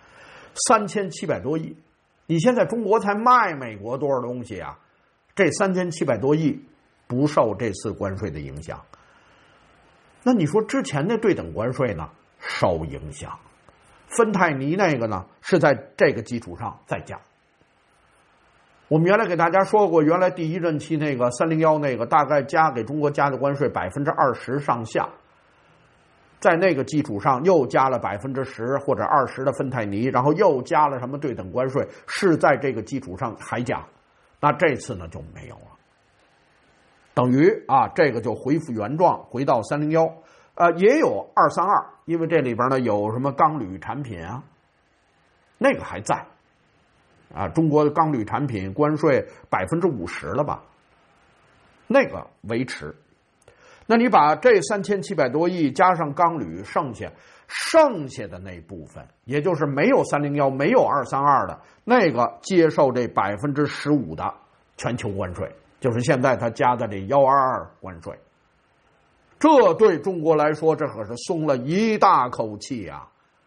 ，3700多亿。你现在中国才卖美国多少东西啊？这3700多亿不受这次关税的影响。那你说之前的对等关税呢？受影响。芬太尼那个呢，是在这个基础上再加。我们原来给大家说过，原来第一任期那个301那个大概给中国加的关税20%上下，在那个基础上又加了10%或者20%的芬太尼，然后又加了什么对等关税，是在这个基础上还加。那这次呢就没有了，等于这个就恢复原状，回到301。也有232，因为这里边呢有什么钢铝产品啊，那个还在中国的钢铝产品关税50%了吧，那个维持。那你把这3700多亿加上钢铝，剩下的那部分，也就是没有301没有232的那个，接受这15%的全球关税，就是现在他加的这122关税。这对中国来说，这可是松了一大口气啊！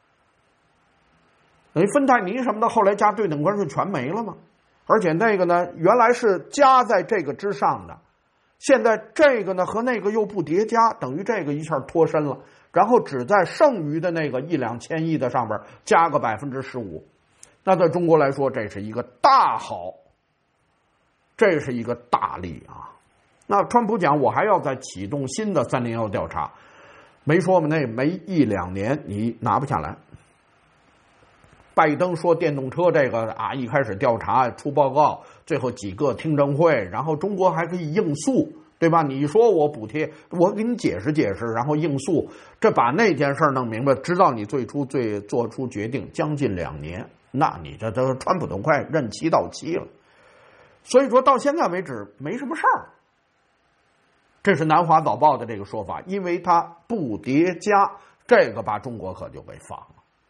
芬太尼什么的后来加对等关税全没了嘛，而且那个呢原来是加在这个之上的，现在这个呢和那个又不叠加，等于这个一下脱身了，然后只在剩余的那个1-2千亿的上边加个15%，那对中国来说这是一个大好，这是一个大利啊！那川普讲我还要再启动新的301调查，没说嘛，那没1-2年你拿不下来。拜登说电动车这个一开始调查出报告，最后几个听证会，然后中国还可以应诉，对吧？你说我补贴，我给你解释解释，然后应诉，这把那件事弄明白，直到你最初做出决定，将近2年，那你这川普都快任期到期了。所以说到现在为止没什么事儿。这是南华早报的这个说法，因为它不叠加，这个把中国可就给放了。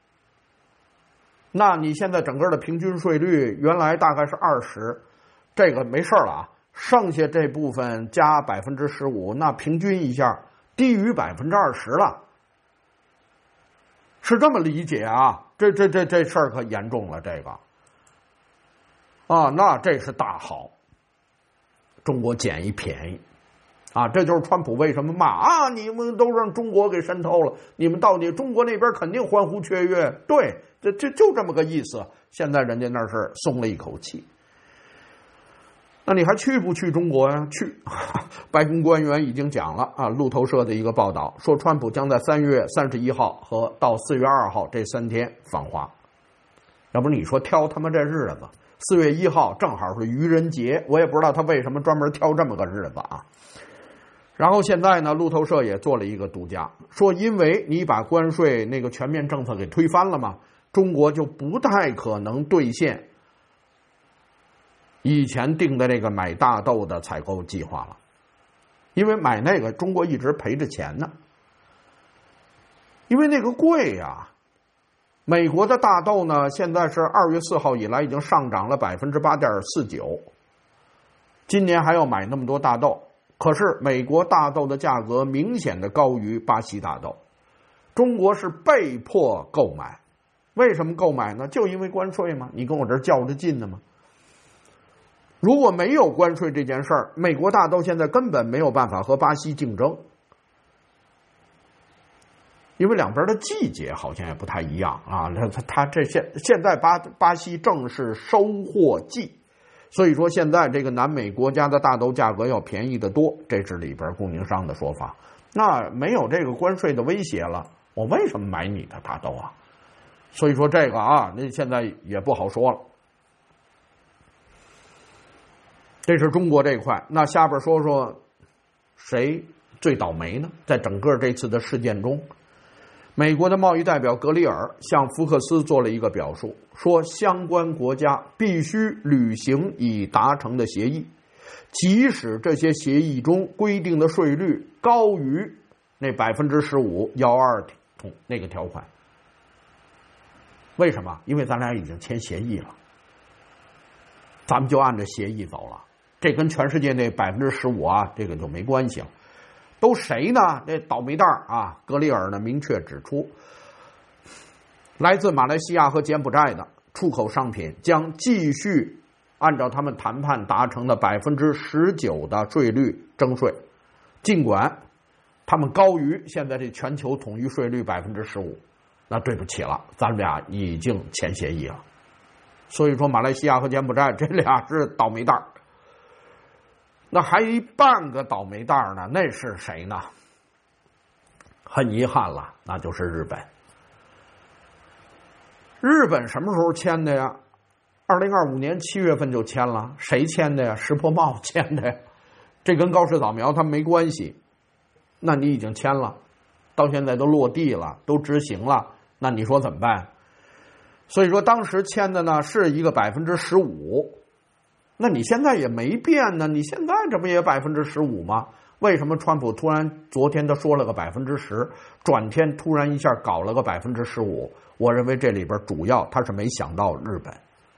那你现在整个的平均税率原来大概是20%，这个没事了啊，剩下这部分加15%，那平均一下低于20%了。 是这么理解啊？这事儿可严重了，这个啊，那这是大好，中国捡一便宜啊！这就是川普为什么骂啊？你们都让中国给渗透了，你们到底中国那边肯定欢呼雀跃，对，就这么个意思。现在人家那是松了一口气。那你还去不去中国呀？去，白宫官员已经讲了啊。路透社的一个报道说，川普将在3月31号和到4月2号这3天访华。要不你说挑他妈这日子，4月1号正好是愚人节，我也不知道他为什么专门挑这么个日子啊。然后现在呢，路透社也做了一个独家，说因为你把关税那个全面政策给推翻了嘛，中国就不太可能兑现以前定的这个买大豆的采购计划了，因为买那个中国一直赔着钱呢，因为那个贵呀。美国的大豆呢，现在是2月4号以来已经上涨了 8.49%， 今年还要买那么多大豆，可是美国大豆的价格明显的高于巴西大豆，中国是被迫购买。为什么购买呢？就因为关税吗？你跟我这儿较着劲呢吗？如果没有关税这件事儿，美国大豆现在根本没有办法和巴西竞争，因为两边的季节好像也不太一样啊。它这现在巴西正是收获季，所以说现在这个南美国家的大豆价格要便宜得多，这是里边供应商的说法。那没有这个关税的威胁了，我为什么买你的大豆啊？所以说这个啊，那现在也不好说了。这是中国这块，那下边说说谁最倒霉呢？在整个这次的事件中，美国的贸易代表格里尔向福克斯做了一个表述，说相关国家必须履行已达成的协议，即使这些协议中规定的税率高于那 15%1.2 那个条款。为什么？因为咱俩已经签协议了，咱们就按照协议走了，这跟全世界那 15% 啊，这个就没关系了。都谁呢？这倒霉蛋啊！格里尔呢明确指出，来自马来西亚和柬埔寨的出口商品将继续按照他们谈判达成的 19% 的税率征税，尽管他们高于现在这全球统一税率 15%。那对不起了，咱们俩已经签协议了。所以说马来西亚和柬埔寨这俩是倒霉蛋。那还有一半个倒霉蛋呢，那是谁呢？很遗憾了，那就是日本。日本什么时候签的呀？2025年7月份就签了。谁签的呀？石破茂签的呀。这跟高市早苗他们没关系。那你已经签了，到现在都落地了，都执行了，那你说怎么办？所以说当时签的呢是一个 15%， 那你现在也没变呢，你现在这不也 15% 吗？为什么川普突然昨天他说了个 10%， 转天突然一下搞了个 15%？ 我认为这里边主要他是没想到日本。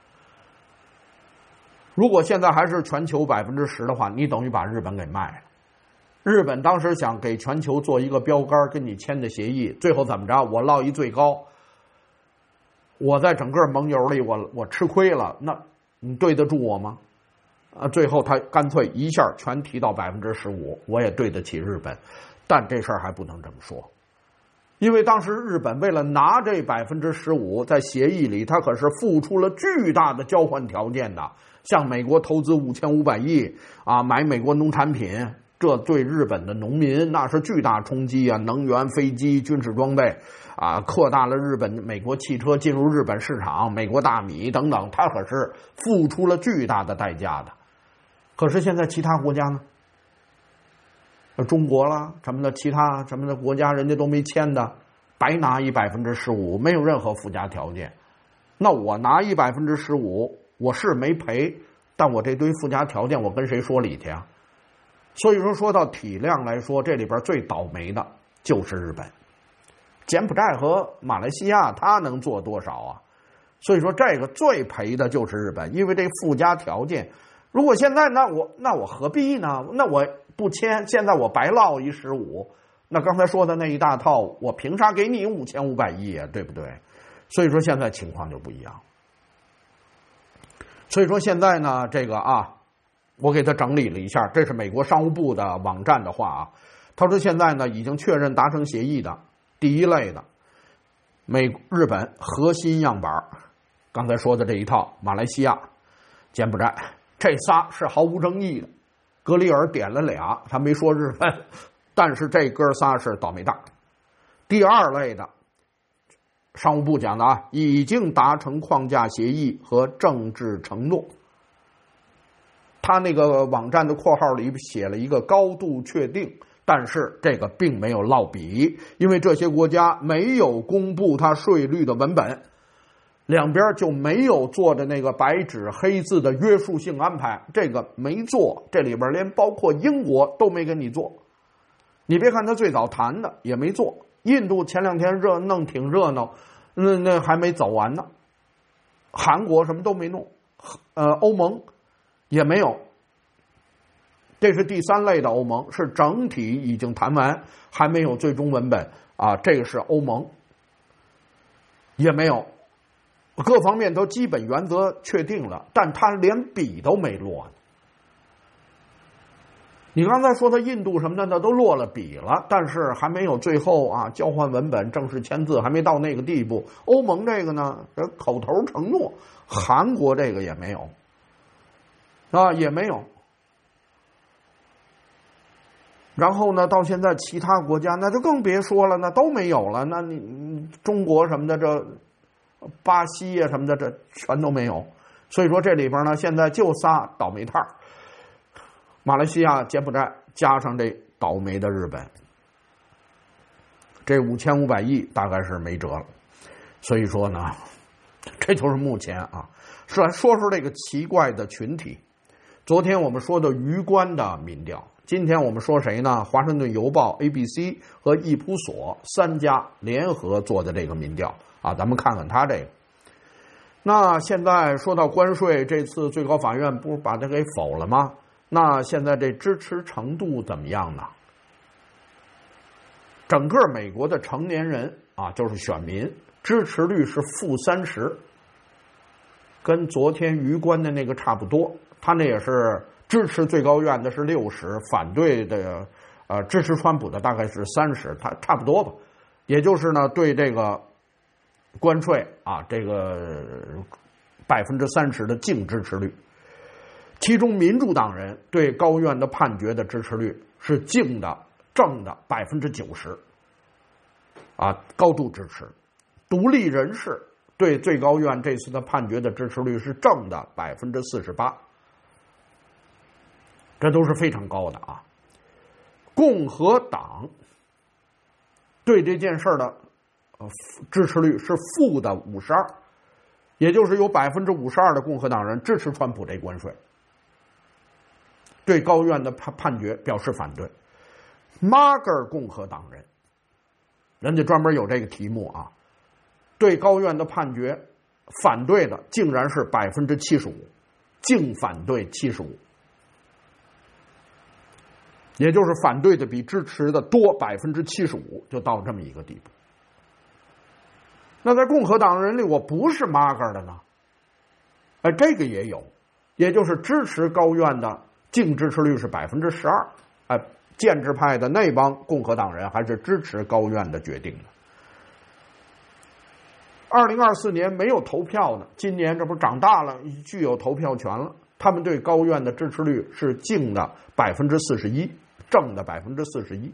如果现在还是全球 10% 的话，你等于把日本给卖了。日本当时想给全球做一个标杆，跟你签的协议，最后怎么着？我落一最高，我在整个盟友里我吃亏了，那你对得住我吗？最后他干脆一下全提到 15%， 我也对得起日本，但这事儿还不能这么说，因为当时日本为了拿这 15%， 在协议里他可是付出了巨大的交换条件的，向美国投资5500亿啊，买美国农产品。这对日本的农民那是巨大冲击啊！能源、飞机、军事装备啊，扩大了美国汽车进入日本市场，美国大米等等，它可是付出了巨大的代价的。可是现在其他国家呢？中国啦什么的，其他什么的国家人家都没签的，白拿一 15%， 没有任何附加条件。那我拿一 15%， 我是没赔，但我这堆附加条件我跟谁说理去啊？所以说到体量来说，这里边最倒霉的就是日本。柬埔寨和马来西亚它能做多少啊？所以说这个最赔的就是日本，因为这附加条件，如果现在那我何必呢？那我不签，现在我白落一15%， 那刚才说的那一大套，我凭啥给你5500亿啊？对不对？所以说现在情况就不一样。所以说现在呢，这个我给他整理了一下，这是美国商务部的网站的话啊。他说现在呢已经确认达成协议的第一类的日本核心样板，刚才说的这一套，马来西亚、柬埔寨，这仨是毫无争议的。格里尔点了俩，他没说日本，但是这哥仨是倒霉蛋。第二类的，商务部讲的已经达成框架协议和政治承诺。他那个网站的括号里写了一个高度确定，但是这个并没有落笔，因为这些国家没有公布它税率的文本，两边就没有做的那个白纸黑字的约束性安排，这个没做，这里边连包括英国都没跟你做。你别看他最早谈的也没做，印度前两天弄挺热闹，那还没走完呢。韩国什么都没弄，欧盟也没有。这是第三类的欧盟，是整体已经谈完，还没有最终文本这个是欧盟，也没有，各方面都基本原则确定了，但他连笔都没落。你刚才说的印度什么的，那都落了笔了，但是还没有最后交换文本正式签字，还没到那个地步。欧盟这个呢，口头承诺，韩国这个也没有也没有。然后呢，到现在其他国家那就更别说了，那都没有了。那你中国什么的，这巴西什么的，这全都没有。所以说这里边呢，现在就仨倒霉蛋，马来西亚、柬埔寨加上这倒霉的日本，这5500亿大概是没辙了。所以说呢，这就是目前是来说说这个奇怪的群体。昨天我们说的余关的民调，今天我们说谁呢？华盛顿邮报、ABC 和易普所3家联合做的这个民调咱们看看他这个。那现在说到关税，这次最高法院不是把它给否了吗？那现在这支持程度怎么样呢？整个美国的成年人就是选民支持率是-30%，跟昨天余关的那个差不多。他那也是支持最高院的是60%，反对的支持川普的大概是30%，他差不多吧。也就是呢，对这个关税这个30%的净支持率，其中民主党人对高院的判决的支持率是正的90%，高度支持。独立人士对最高院这次的判决的支持率是正的48%，这都是非常高的共和党对这件事的支持率是-52%，也就是有52%的共和党人支持川普这关税，对高院的判决表示反对。MAGA 共和党人，人家专门有这个题目对高院的判决反对的竟然是75%，净反对75%，也就是反对的比支持的多75%，就到这么一个地步。那在共和党人里，我不是 MAGA 的呢，这个也有，也就是支持高院的净支持率是12%，建制派的那帮共和党人还是支持高院的决定的。2024年没有投票呢，今年这不长大了，具有投票权了。他们对高院的支持率是净的41%，正的41%。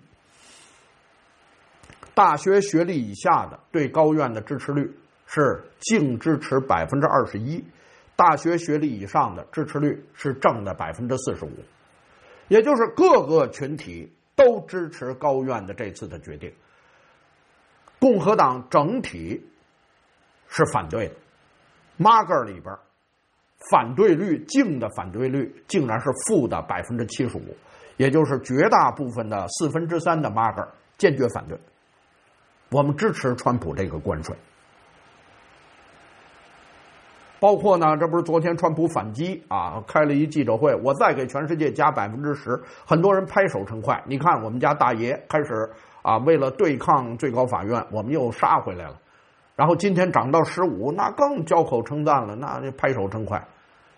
大学学历以下的对高院的支持率是净支持21%，大学学历以上的支持率是正的45%，也就是各个群体都支持高院的这次的决定。共和党整体是反对的，MAGA 里边反对率净的反对率竟然是-75%，也就是绝大部分的3/4的 MAGA 坚决反对，我们支持川普这个关税。 包括呢，这不是昨天川普反击啊，开了一记者会，我再给全世界加10%，很多人拍手称快。你看我们家大爷开始啊，为了对抗最高法院，我们又杀回来了。然后今天涨到15，那更交口称赞了，那就拍手称快。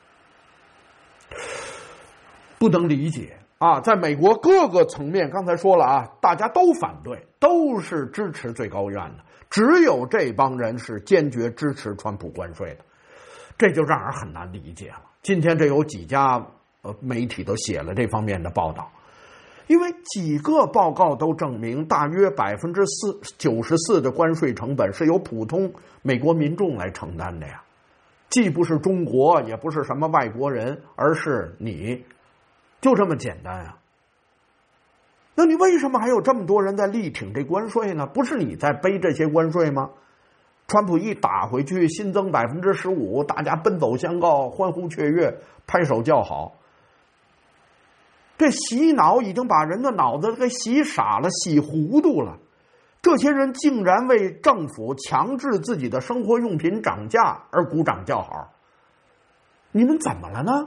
不能理解啊，在美国各个层面，刚才说了啊，大家都反对，都是支持最高院的，只有这帮人是坚决支持川普关税的。这就让人很难理解了。今天这有几家媒体都写了这方面的报道，因为几个报告都证明，大约94%的关税成本是由普通美国民众来承担的呀，既不是中国，也不是什么外国人，而是你，就这么简单啊。那你为什么还有这么多人在力挺这关税呢？不是你在背这些关税吗？川普一打回去，新增15%，大家奔走相告，欢呼雀跃，拍手叫好。这洗脑已经把人的脑子给洗傻了，洗糊涂了。这些人竟然为政府强制自己的生活用品涨价而鼓掌叫好，你们怎么了呢？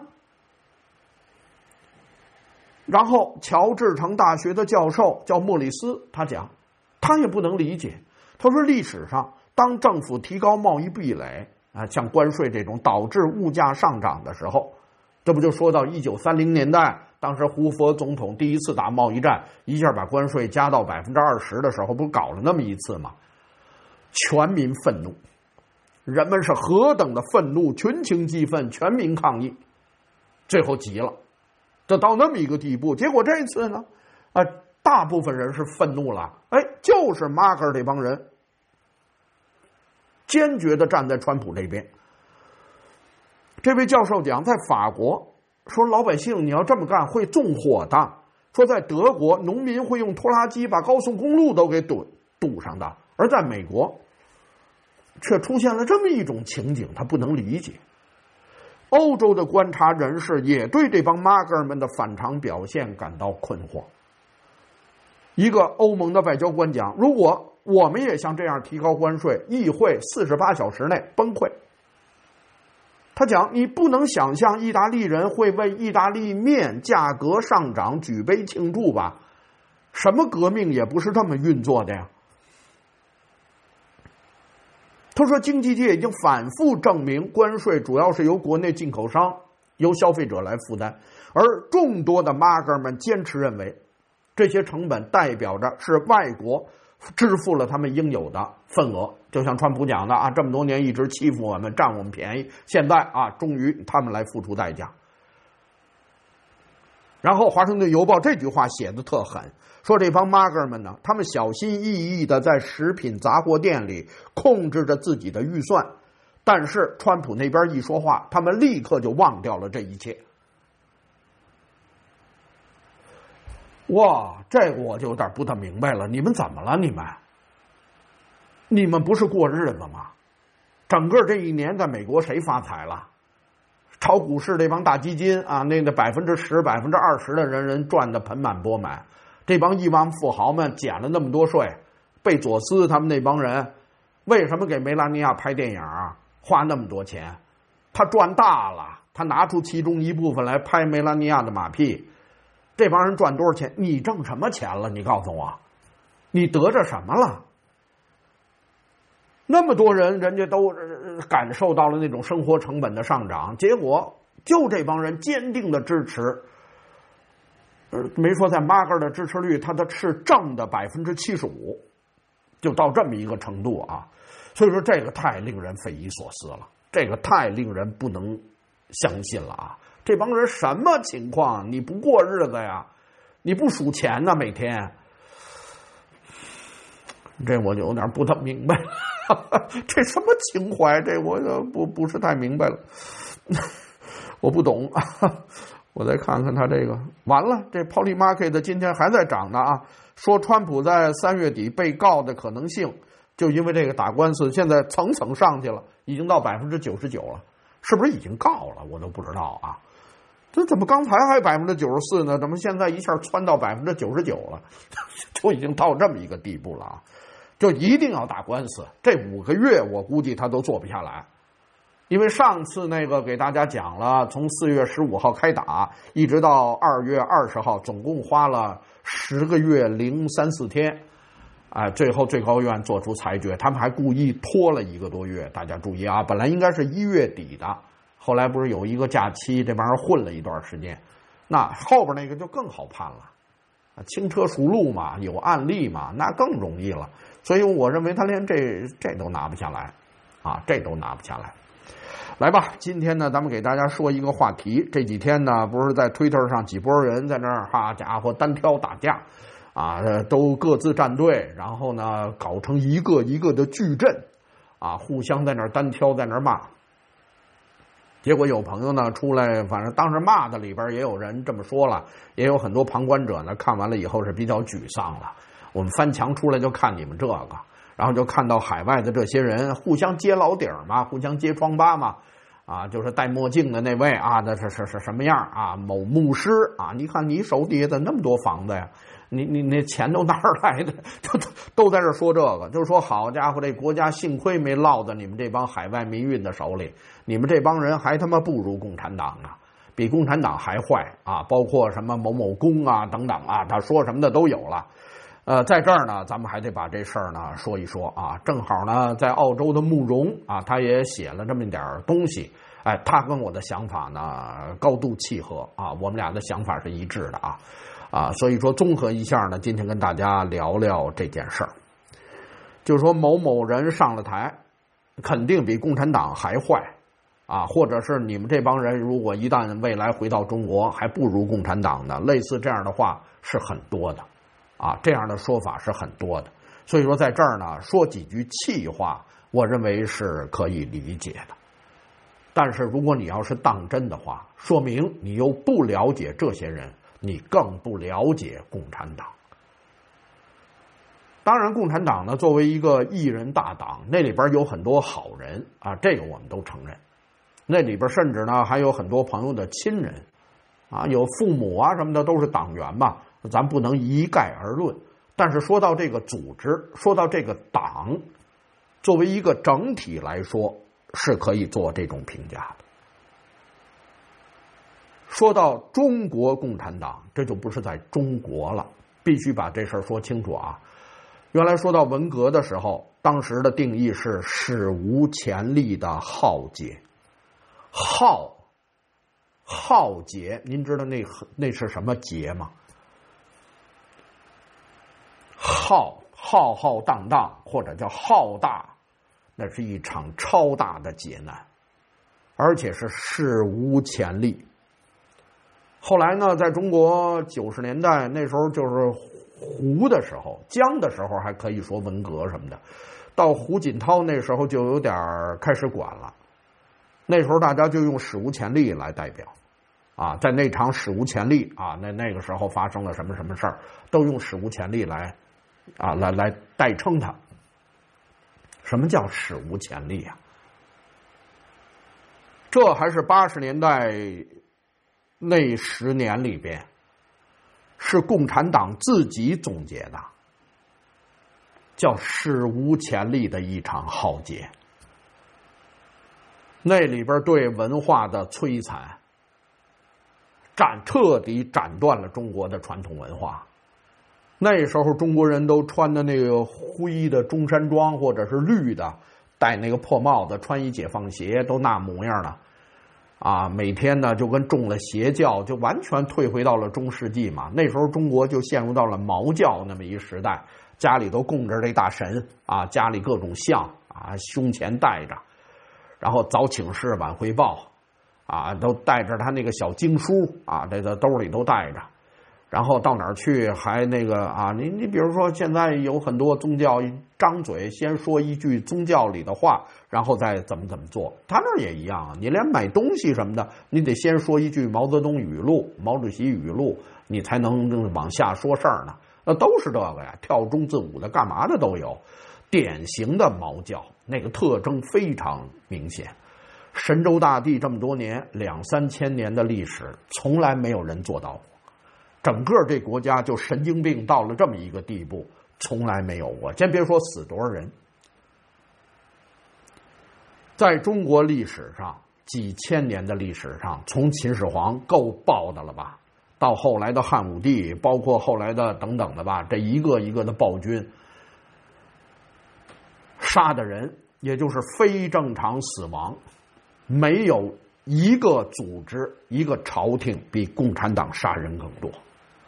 然后乔治城大学的教授叫莫里斯，他讲，他也不能理解。他说历史上当政府提高贸易壁垒啊，像关税这种导致物价上涨的时候，这不就说到1930年代，当时胡佛总统第一次打贸易战，一下把关税加到20%的时候，不是搞了那么一次吗？全民愤怒，人们是何等的愤怒，群情激愤，全民抗议，最后急了，这到那么一个地步。结果这次呢，大部分人是愤怒了，就是马克这帮人坚决地站在川普这边。这位教授讲，在法国说老百姓你要这么干会纵火的，说在德国农民会用拖拉机把高速公路都给堵上的，而在美国却出现了这么一种情景，他不能理解。欧洲的观察人士也对这帮马哥们的反常表现感到困惑。一个欧盟的外交官讲，如果我们也像这样提高关税，议会48小时内崩溃。他讲，你不能想象意大利人会为意大利面价格上涨举杯庆祝吧？什么革命也不是这么运作的呀。他说，经济界已经反复证明，关税主要是由国内进口商、由消费者来负担，而众多的马哥们坚持认为，这些成本代表着是外国支付了他们应有的份额。就像川普讲的啊，这么多年一直欺负我们，占我们便宜，现在啊，终于他们来付出代价。然后华盛顿邮报这句话写的特狠，说这帮马哥们呢，他们小心翼翼的在食品杂货店里控制着自己的预算，但是川普那边一说话，他们立刻就忘掉了这一切。哇，这个我就有点不太明白了，你们怎么了？你们不是过日子吗？整个这一年在美国谁发财了？炒股市这帮大基金啊，那10%、20%的人赚得盆满钵满。这帮亿万富豪们减了那么多税，贝佐斯他们那帮人为什么给梅拉尼亚拍电影啊？花那么多钱，他赚大了，他拿出其中一部分来拍梅拉尼亚的马屁。这帮人赚多少钱？你挣什么钱了？你告诉我，你得着什么了？那么多人，人家都感受到了那种生活成本的上涨，结果就这帮人坚定的支持，没说在马哥的支持率，他的是正的75%，就到这么一个程度啊！所以说这个太令人匪夷所思了，这个太令人不能相信了啊！这帮人什么情况？你不过日子呀？你不数钱呢？每天，这我就有点不太明白了。这什么情怀？这我不是太明白了，我不懂。我再看看他这个，完了，这 Polymarket 今天还在涨呢啊！说川普在3月底被告的可能性，就因为这个打官司，现在层层上去了，已经到99%了，是不是已经告了？我都不知道啊。这怎么刚才还94%呢？怎么现在一下窜到99%了？就已经到这么一个地步了啊！就一定要打官司，这5个月我估计他都做不下来。 因为上次那个给大家讲了，从4月15号开打，一直到2月20号，总共花了10个月零3、4天，最后最高院做出裁决，他们还故意拖了1个多月。大家注意啊，本来应该是1月底的，后来不是有一个假期，这帮人混了一段时间，那后边那个就更好判了，轻车熟路嘛，有案例嘛，那更容易了。所以我认为他连这都拿不下来，这都拿不下来。来吧，今天呢，咱们给大家说一个话题。这几天呢，不是在推特上几拨人在那儿，好家伙，单挑打架，都各自站队，然后呢，搞成一个一个的矩阵，互相在那儿单挑，在那儿骂。结果有朋友呢出来，反正当时骂的里边也有人这么说了，也有很多旁观者呢看完了以后是比较沮丧了。我们翻墙出来就看你们这个。然后就看到海外的这些人互相揭老底嘛，互相揭疮疤嘛，就是戴墨镜的那位那是什么样某牧师你看你手底下怎么那么多房子呀？你那钱都哪儿来的？都在这说这个，就是说好家伙，这国家幸亏没落在你们这帮海外民运的手里，你们这帮人还他妈不如共产党呢，比共产党还坏包括什么某某公等等他说什么的都有了。在这儿呢，咱们还得把这事儿呢说一说正好呢，在澳洲的慕容他也写了这么一点东西，他跟我的想法呢高度契合我们俩的想法是一致的所以说综合一下呢，今天跟大家聊聊这件事儿，就是说某某人上了台，肯定比共产党还坏或者是你们这帮人如果一旦未来回到中国还不如共产党的，类似这样的话是很多的。这样的说法是很多的，所以说在这儿呢说几句气话，我认为是可以理解的。但是如果你要是当真的话，说明你又不了解这些人，你更不了解共产党。当然，共产党呢作为一个一人大党，那里边有很多好人这个我们都承认。那里边甚至呢还有很多朋友的亲人有父母什么的都是党员嘛。咱不能一概而论，但是说到这个组织，说到这个党，作为一个整体来说，是可以做这种评价的。说到中国共产党，这就不是在中国了，必须把这事儿说清楚原来说到文革的时候，当时的定义是史无前例的浩劫。浩劫，您知道那是什么劫吗？浩浩荡荡，或者叫浩大，那是一场超大的劫难，而且是史无前例。后来呢，在中国90年代那时候就是胡的时候，江的时候还可以说文革什么的，到胡锦涛那时候就有点开始管了。那时候大家就用史无前例来代表在那场史无前例那个时候发生了什么什么事儿，都用史无前例来代称它。什么叫史无前例这还是80年代那10年里边，是共产党自己总结的，叫史无前例的一场浩劫。那里边对文化的摧残，彻底斩断了中国的传统文化。那时候中国人都穿的那个灰的中山装，或者是绿的，戴那个破帽子，穿一解放鞋，都那模样了每天呢就跟中了邪教，就完全退回到了中世纪嘛。那时候中国就陷入到了毛教那么一时代，家里都供着这大神家里各种像胸前带着，然后早请示晚汇报都带着他那个小经书这个兜里都带着，然后到哪儿去还那个你比如说现在有很多宗教张嘴先说一句宗教里的话，然后再怎么做，他那儿也一样你连买东西什么的，你得先说一句毛泽东语录、毛主席语录，你才能往下说事儿呢。那都是这个跳中字舞的干嘛的都有，典型的毛教，那个特征非常明显。神州大地这么多年2、3千年的历史，从来没有人做到过。整个这国家就神经病到了这么一个地步，从来没有过。先别说死多少人， 在中国历史上几千年的历史上，从秦始皇够暴的了吧，到后来的汉武帝，包括后来的等等的吧，这一个一个的暴君杀的人，也就是非正常死亡，没有一个组织一个朝廷比共产党杀人更多，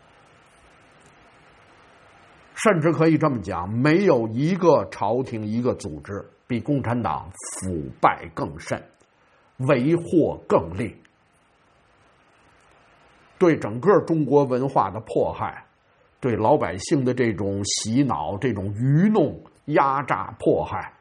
甚至可以这么讲，没有一个朝廷一个组织比共产党腐败更甚，为祸更烈，对整个中国文化的迫害，对老百姓的这种洗脑、这种愚弄、压榨、迫害，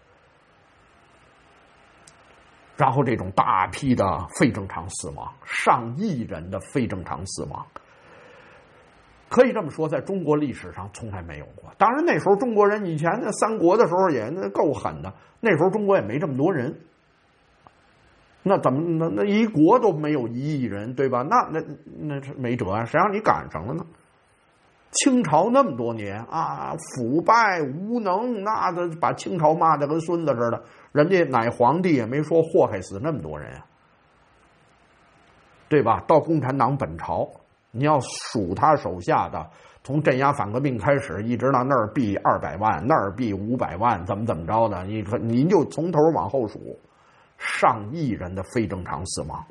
然后这种大批的非正常死亡，上亿人的非正常死亡，可以这么说，在中国历史上从来没有过。当然那时候中国人以前的三国的时候也够狠的，那时候中国也没这么多人，那怎么那一国都没有1亿人，对吧？那没辙啊，谁让你赶上了呢？清朝那么多年啊，腐败无能，那的把清朝骂得跟孙子似的，人家哪皇帝也没说祸害死那么多人啊，对吧？到共产党本朝，你要数他手下的，从镇压反革命开始，一直到那儿毙200万，那儿毙500万，怎么着的，你就从头往后数，上亿人的非正常死亡，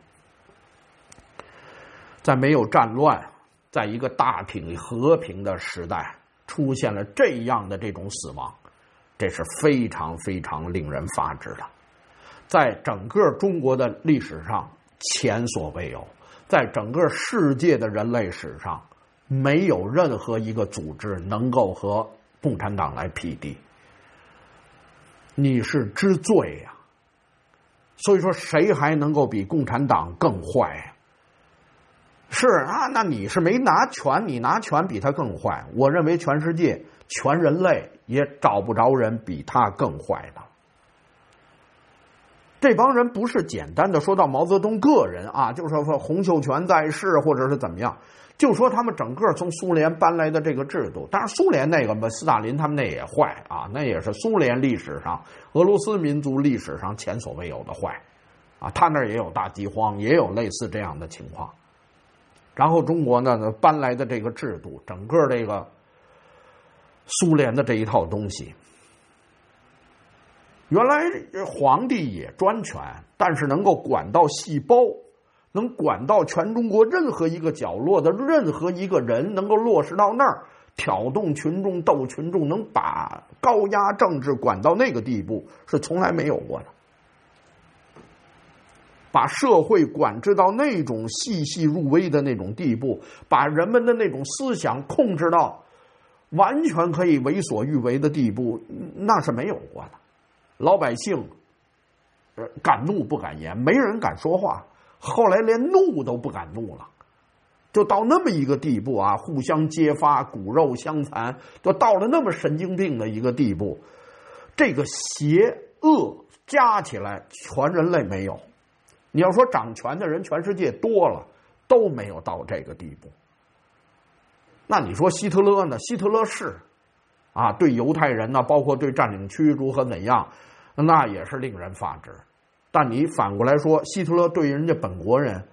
在没有战乱，在一个大体和平的时代，出现了这样的这种死亡，这是非常非常令人发指的，在整个中国的历史上前所未有，在整个世界的人类史上，没有任何一个组织能够和共产党来匹敌，你是知罪呀。所以说，谁还能够比共产党更坏呀？是啊，那你是没拿权，你拿权比他更坏。我认为全世界、全人类也找不着人比他更坏的。这帮人不是简单的说到毛泽东个人啊，就说洪秀全在世或者是怎么样，就说他们整个从苏联搬来的这个制度。当然苏联那个嘛，斯大林他们那也坏啊，那也是苏联历史上、俄罗斯民族历史上前所未有的坏啊，他那也有大饥荒，也有类似这样的情况。然后中国呢搬来的这个制度，整个这个苏联的这一套东西，原来皇帝也专权，但是能够管到细胞，能管到全中国任何一个角落的任何一个人，能够落实到那儿，挑动群众、斗群众，能把高压政治管到那个地步，是从来没有过的。把社会管制到那种细细入微的那种地步，把人们的那种思想控制到完全可以为所欲为的地步，那是没有过的。老百姓敢怒不敢言，没人敢说话，后来连怒都不敢怒了，就到那么一个地步啊，互相揭发，骨肉相残，就到了那么神经病的一个地步。这个邪恶加起来全人类没有，你要说掌权的人全世界多了，都没有到这个地步。那你说希特勒呢？希特勒是啊，对犹太人呢，包括对占领区如何怎样，那也是令人发指。但你反过来说，希特勒对人家本国人，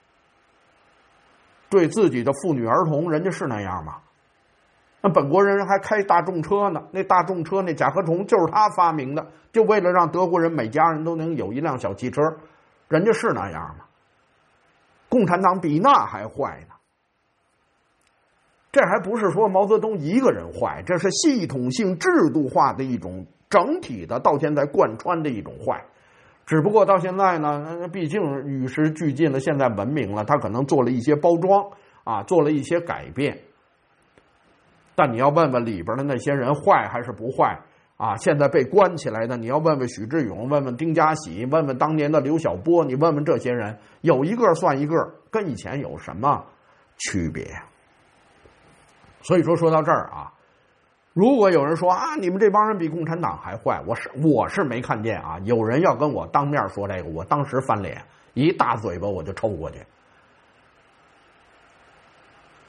对自己的妇女儿童，人家是那样吗？那本国人还开大众车呢，那大众车那甲壳虫就是他发明的，就为了让德国人每家人都能有一辆小汽车，人家是那样吗？共产党比那还坏呢。这还不是说毛泽东一个人坏，这是系统性制度化的一种整体的到现在贯穿的一种坏。只不过到现在呢，毕竟与时俱进了，现在文明了，他可能做了一些包装啊，做了一些改变。但你要问问里边的那些人坏还是不坏啊？现在被关起来的，你要问问许志勇，问问丁家喜，问问当年的刘晓波，你问问这些人，有一个算一个，跟以前有什么区别？所以说到这儿啊，如果有人说啊，你们这帮人比共产党还坏，我是没看见啊，有人要跟我当面说这个，我当时翻脸，一大嘴巴我就抽过去。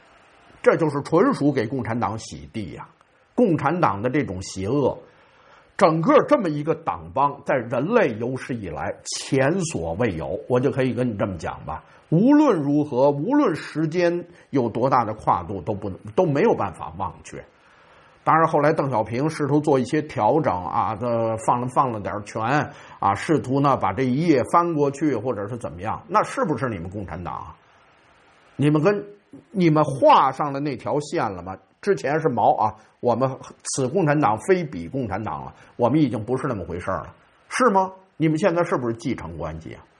这就是纯属给共产党洗地呀！共产党的这种邪恶， 整个这么一个党邦，在人类有史以来前所未有，我就可以跟你这么讲吧。无论如何，无论时间有多大的跨度，都没有办法忘却。当然，后来邓小平试图做一些调整啊，放了点权啊，试图呢把这一页翻过去，或者是怎么样？那是不是你们共产党啊？你们画上了那条线了吗？之前是毛啊，我们此共产党非彼共产党了，我们已经不是那么回事了，是吗？你们现在是不是继承关系啊？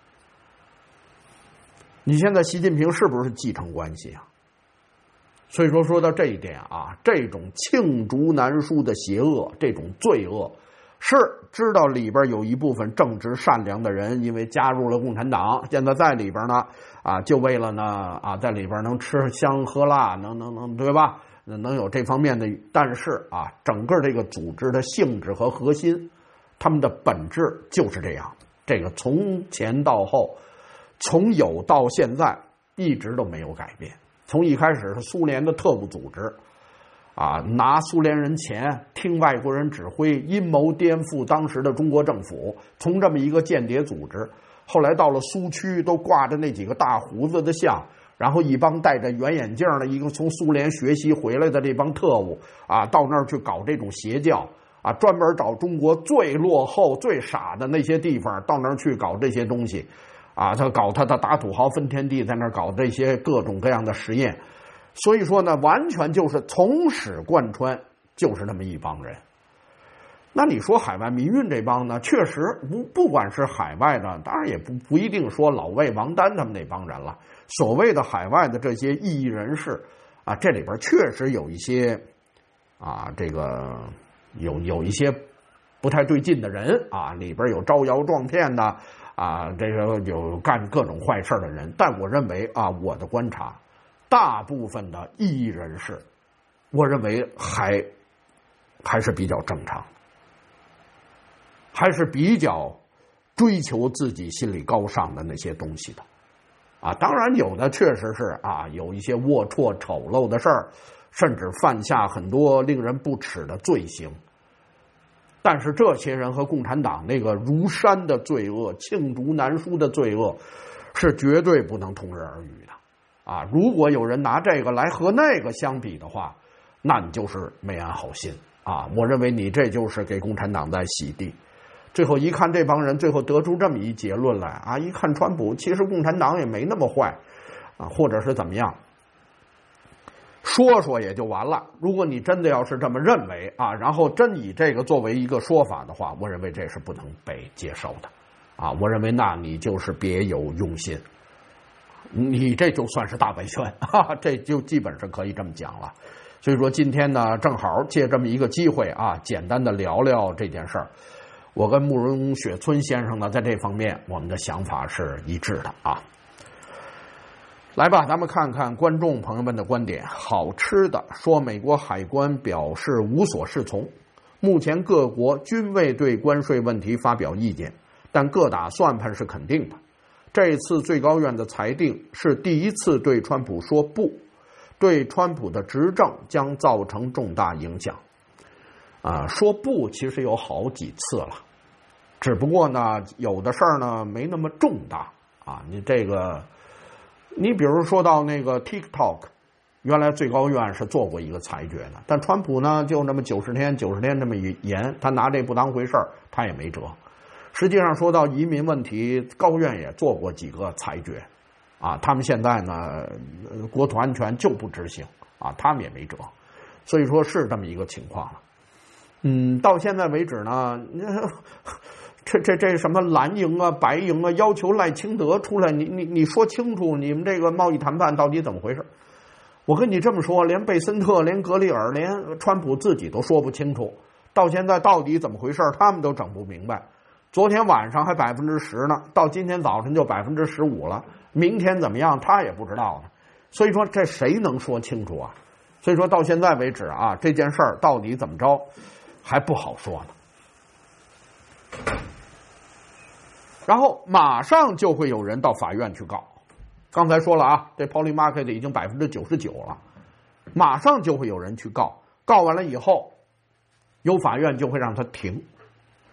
你现在习近平是不是继承关系啊？所以说到这一点啊，这种罄竹难书的邪恶，这种罪恶，是知道里边有一部分正直善良的人，因为加入了共产党，现在在里边呢啊，就为了呢啊，在里边能吃香喝辣，能对吧？能有这方面的，但是啊，整个这个组织的性质和核心，他们的本质就是这样。这个从前到后，从有到现在，一直都没有改变。从一开始是苏联的特务组织，啊，拿苏联人钱，听外国人指挥，阴谋颠覆当时的中国政府，从这么一个间谍组织，后来到了苏区，都挂着那几个大胡子的像。然后一帮戴着圆眼镜的一个从苏联学习回来的这帮特务啊，到那儿去搞这种邪教啊，专门找中国最落后最傻的那些地方，到那儿去搞这些东西啊，他搞他的打土豪分田地，在那儿搞这些各种各样的实验。所以说呢，完全就是从始贯穿，就是那么一帮人。那你说海外民运这帮呢，确实不管是海外的，当然也不一定说老魏、王丹他们那帮人了。所谓的海外的这些异议人士啊，这里边确实有一些啊，这个有一些不太对劲的人啊，里边有招摇撞骗的啊，这个有干各种坏事的人。但我认为啊，我的观察，大部分的异议人士，我认为还是比较正常，还是比较追求自己心里高尚的那些东西的。啊，当然有的确实是啊，有一些龌龊丑陋的事儿，甚至犯下很多令人不齿的罪行。但是这些人和共产党那个如山的罪恶、罄竹难书的罪恶，是绝对不能同日而语的。啊，如果有人拿这个来和那个相比的话，那你就是没安好心啊！我认为你这就是给共产党在洗地。最后一看，这帮人最后得出这么一结论来啊！一看川普，其实共产党也没那么坏，啊，或者是怎么样，说说也就完了。如果你真的要是这么认为啊，然后真以这个作为一个说法的话，我认为这是不能被接受的，啊，我认为那你就是别有用心，你这就算是大摆拳，这就基本上可以这么讲了。所以说今天呢，正好借这么一个机会啊，简单的聊聊这件事儿。我跟慕容雪村先生呢，在这方面我们的想法是一致的啊。来吧，咱们看看观众朋友们的观点。好吃的说，美国海关表示无所适从，目前各国均未对关税问题发表意见，但各打算盘是肯定的。这次最高院的裁定是第一次对川普说不，对川普的执政将造成重大影响。说不其实有好几次了，只不过呢，有的事儿呢没那么重大啊。你比如说到那个 TikTok， 原来最高院是做过一个裁决的，但川普呢就那么90天这么严，他拿这不当回事儿，他也没辙。实际上说到移民问题，高院也做过几个裁决啊，他们现在呢国土安全就不执行啊，他们也没辙。所以说是这么一个情况了。到现在为止呢，这什么蓝营啊、白营啊，要求赖清德出来，你说清楚，你们这个贸易谈判到底怎么回事？我跟你这么说，连贝森特、连格里尔、连川普自己都说不清楚，到现在到底怎么回事，他们都整不明白。昨天晚上还10%呢，到今天早晨就15%了，明天怎么样他也不知道呢。所以说这谁能说清楚啊？所以说到现在为止啊，这件事儿到底怎么着？还不好说呢。然后马上就会有人到法院去告。刚才说了啊，这 Polymarket 已经99%了，马上就会有人去告。告完了以后，有法院就会让他停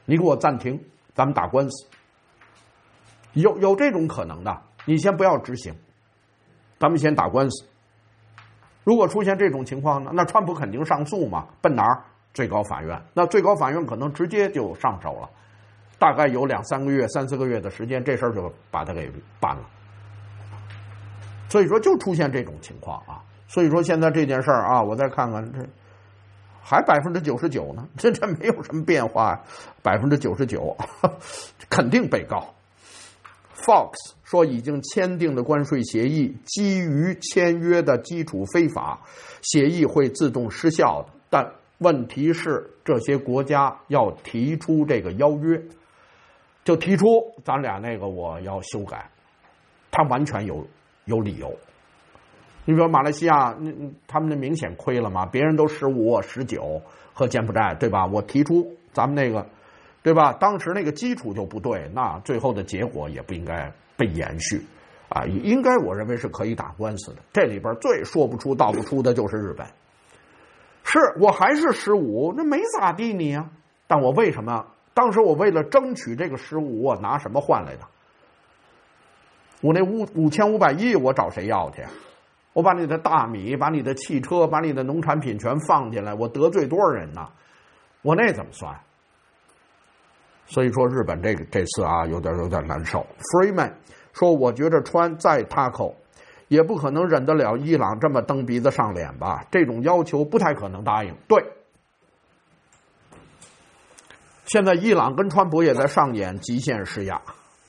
你给我暂停，咱们打官司。有这种可能的，你先不要执行，咱们先打官司。如果出现这种情况呢，那川普肯定上诉嘛，奔哪儿？最高法院。那最高法院可能直接就上手了，大概有2、3个月、3、4个月的时间，这事儿就把它给办了。所以说就出现这种情况啊。所以说现在这件事儿啊，我再看看这还99%呢，这没有什么变化，99%肯定被告。Fox 说已经签订的关税协议基于签约的基础非法，协议会自动失效的。但问题是这些国家要提出这个邀约，就提出咱俩那个我要修改，他完全有理由。你说马来西亚，他们那明显亏了嘛？别人都15、19和柬埔寨，对吧？我提出咱们那个。对吧？当时那个基础就不对，那最后的结果也不应该被延续，啊，应该我认为是可以打官司的。这里边最说不出道不出的就是日本，是我还是15，那没咋地你啊，但我为什么当时我为了争取这个15，我拿什么换来的？我那5500亿我找谁要去？我把你的大米、把你的汽车、把你的农产品全放进来，我得罪多少人呢？我那怎么算？所以说日本这次啊有点难受。Freeman 说，我觉着川再他口也不可能忍得了伊朗这么蹬鼻子上脸吧，这种要求不太可能答应。对，现在伊朗跟川普也在上演极限施压，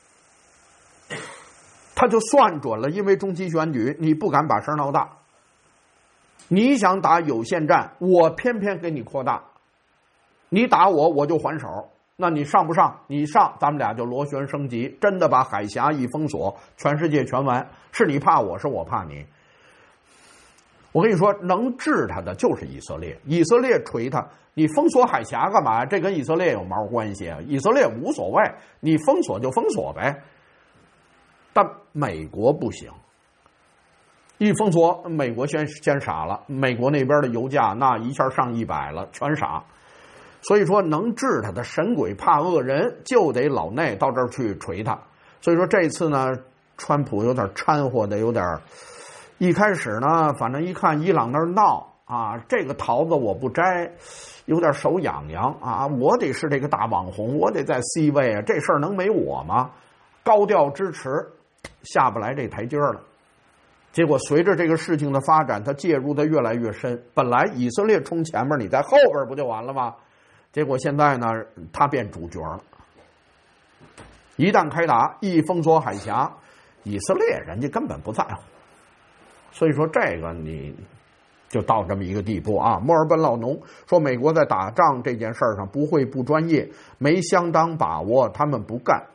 他就算准了，因为中期选举你不敢把声闹大，你想打有限战，我偏偏给你扩大，你打我就还手。那你上不上？你上，咱们俩就螺旋升级，真的把海峡一封锁，全世界全完。是你怕我，是我怕你。我跟你说，能治他的就是以色列，以色列锤他，你封锁海峡干嘛？这跟以色列有毛关系啊？以色列无所谓，你封锁就封锁呗。但美国不行，一封锁，美国先傻了，美国那边的油价那一下上100了，全傻。所以说能治他的，神鬼怕恶人，就得老内到这儿去锤他。所以说这次呢，川普有点掺和的，有点一开始呢，反正一看伊朗那儿闹啊，这个桃子我不摘，有点手痒痒啊，我得是这个大网红，我得在 C 位啊，这事儿能没我吗？高调支持，下不来这台阶了。结果随着这个事情的发展，他介入的越来越深。本来以色列冲前面，你在后边不就完了吗？结果现在呢，他变主角了。一旦开打，一封锁海峡，以色列人家根本不在乎。所以说这个你就到这么一个地步啊。墨尔本老农说，美国在打仗这件事上不会不专业，没相当把握，他们不干。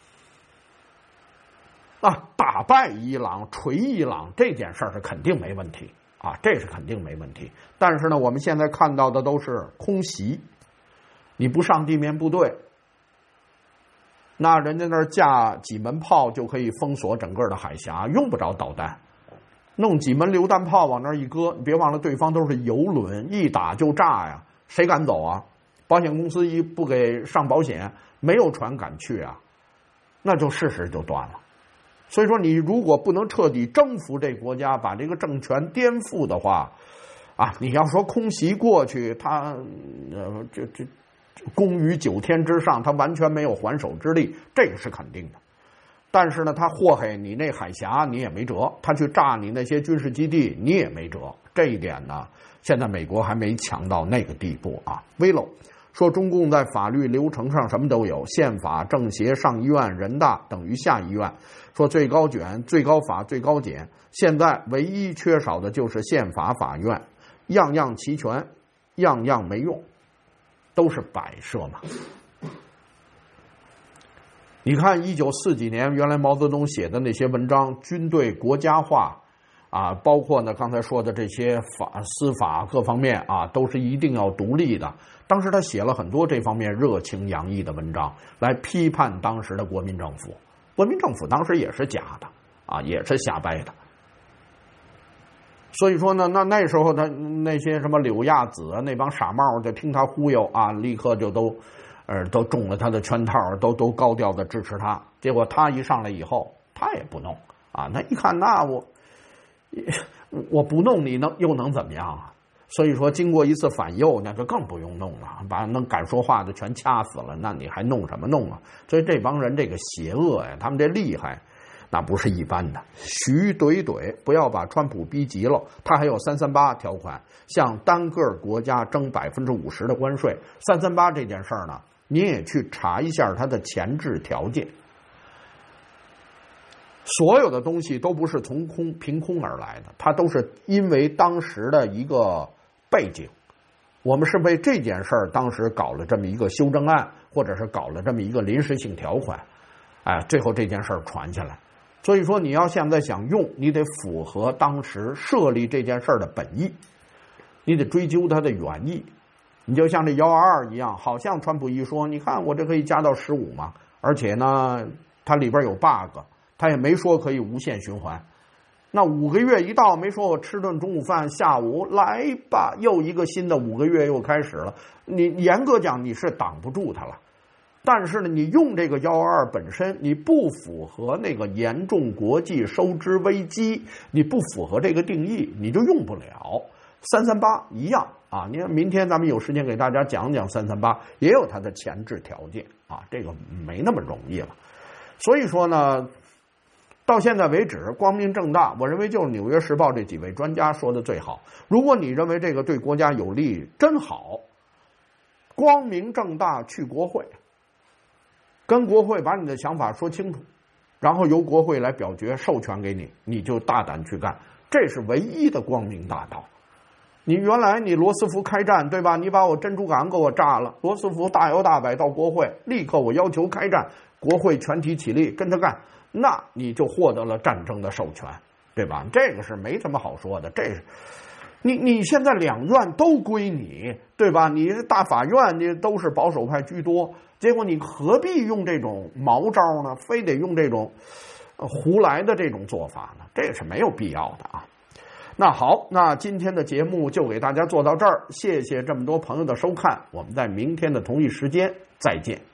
啊，打败伊朗、锤伊朗这件事是肯定没问题啊，这是肯定没问题。但是呢，我们现在看到的都是空袭。你不上地面部队，那人家那儿架几门炮就可以封锁整个的海峡，用不着导弹，弄几门榴弹炮往那儿一搁，你别忘了对方都是油轮，一打就炸呀，谁敢走啊？保险公司一不给上保险，没有船敢去啊，那就事实就断了。所以说，你如果不能彻底征服这国家，把这个政权颠覆的话，啊，你要说空袭过去，他攻于9天之上，他完全没有还手之力，这个是肯定的。但是呢，他祸害你那海峡，你也没辙；他去炸你那些军事基地，你也没辙。这一点呢，现在美国还没强到那个地步啊。Vilo 说，中共在法律流程上什么都有，宪法、政协、上议院、人大等于下议院。说最高检、最高法、最高检，现在唯一缺少的就是宪法法院，样样齐全，样样没用。都是摆设嘛。你看1940几年，原来毛泽东写的那些文章，军队国家化啊，包括呢刚才说的这些司法各方面啊，都是一定要独立的。当时他写了很多这方面热情洋溢的文章，来批判当时的国民政府。国民政府当时也是假的啊，也是瞎掰的。所以说呢，那时候他那些什么柳亚子啊，那帮傻帽就听他忽悠啊，立刻就都都中了他的圈套，都高调的支持他。结果他一上来以后，他也不弄啊。那一看，那我不弄你又能怎么样啊？所以说，经过一次反右，那就更不用弄了，把能敢说话的全掐死了，那你还弄什么弄啊？所以这帮人这个邪恶呀，他们这厉害，那不是一般的。徐怼怼，不要把川普逼急了，他还有338条款，向单个国家征50%的关税。338这件事儿呢，你也去查一下它的前置条件。所有的东西都不是凭空而来的，它都是因为当时的一个背景。我们是为这件事儿当时搞了这么一个修正案，或者是搞了这么一个临时性条款，最后这件事儿传下来。所以说，你要现在想用，你得符合当时设立这件事儿的本意，你得追究它的原意。你就像这122一样，好像川普一说，你看我这可以加到15嘛，而且呢，它里边有 bug。他也没说可以无限循环，那5个月一到，没说我吃顿中午饭，下午来吧，又一个新的5个月又开始了。你严格讲你是挡不住它了，但是呢，你用这个122本身，你不符合那个严重国际收支危机，你不符合这个定义，你就用不了。338一样啊，你看明天咱们有时间给大家讲讲338，也有它的前置条件啊，这个没那么容易了。所以说呢，到现在为止，光明正大，我认为就是《纽约时报》这几位专家说的最好。如果你认为这个对国家有利，真好，光明正大去国会，跟国会把你的想法说清楚，然后由国会来表决授权给你，你就大胆去干，这是唯一的光明大道。你原来你罗斯福开战，对吧？你把我珍珠港给我炸了，罗斯福大摇大摆到国会，立刻我要求开战，国会全体起立跟他干，那你就获得了战争的授权，对吧？这个是没什么好说的，这是你现在两院都归你，对吧？你大法院你都是保守派居多，结果你何必用这种毛招呢？非得用这种胡来的这种做法呢？这是没有必要的啊。那好，那今天的节目就给大家做到这儿，谢谢这么多朋友的收看，我们在明天的同一时间再见。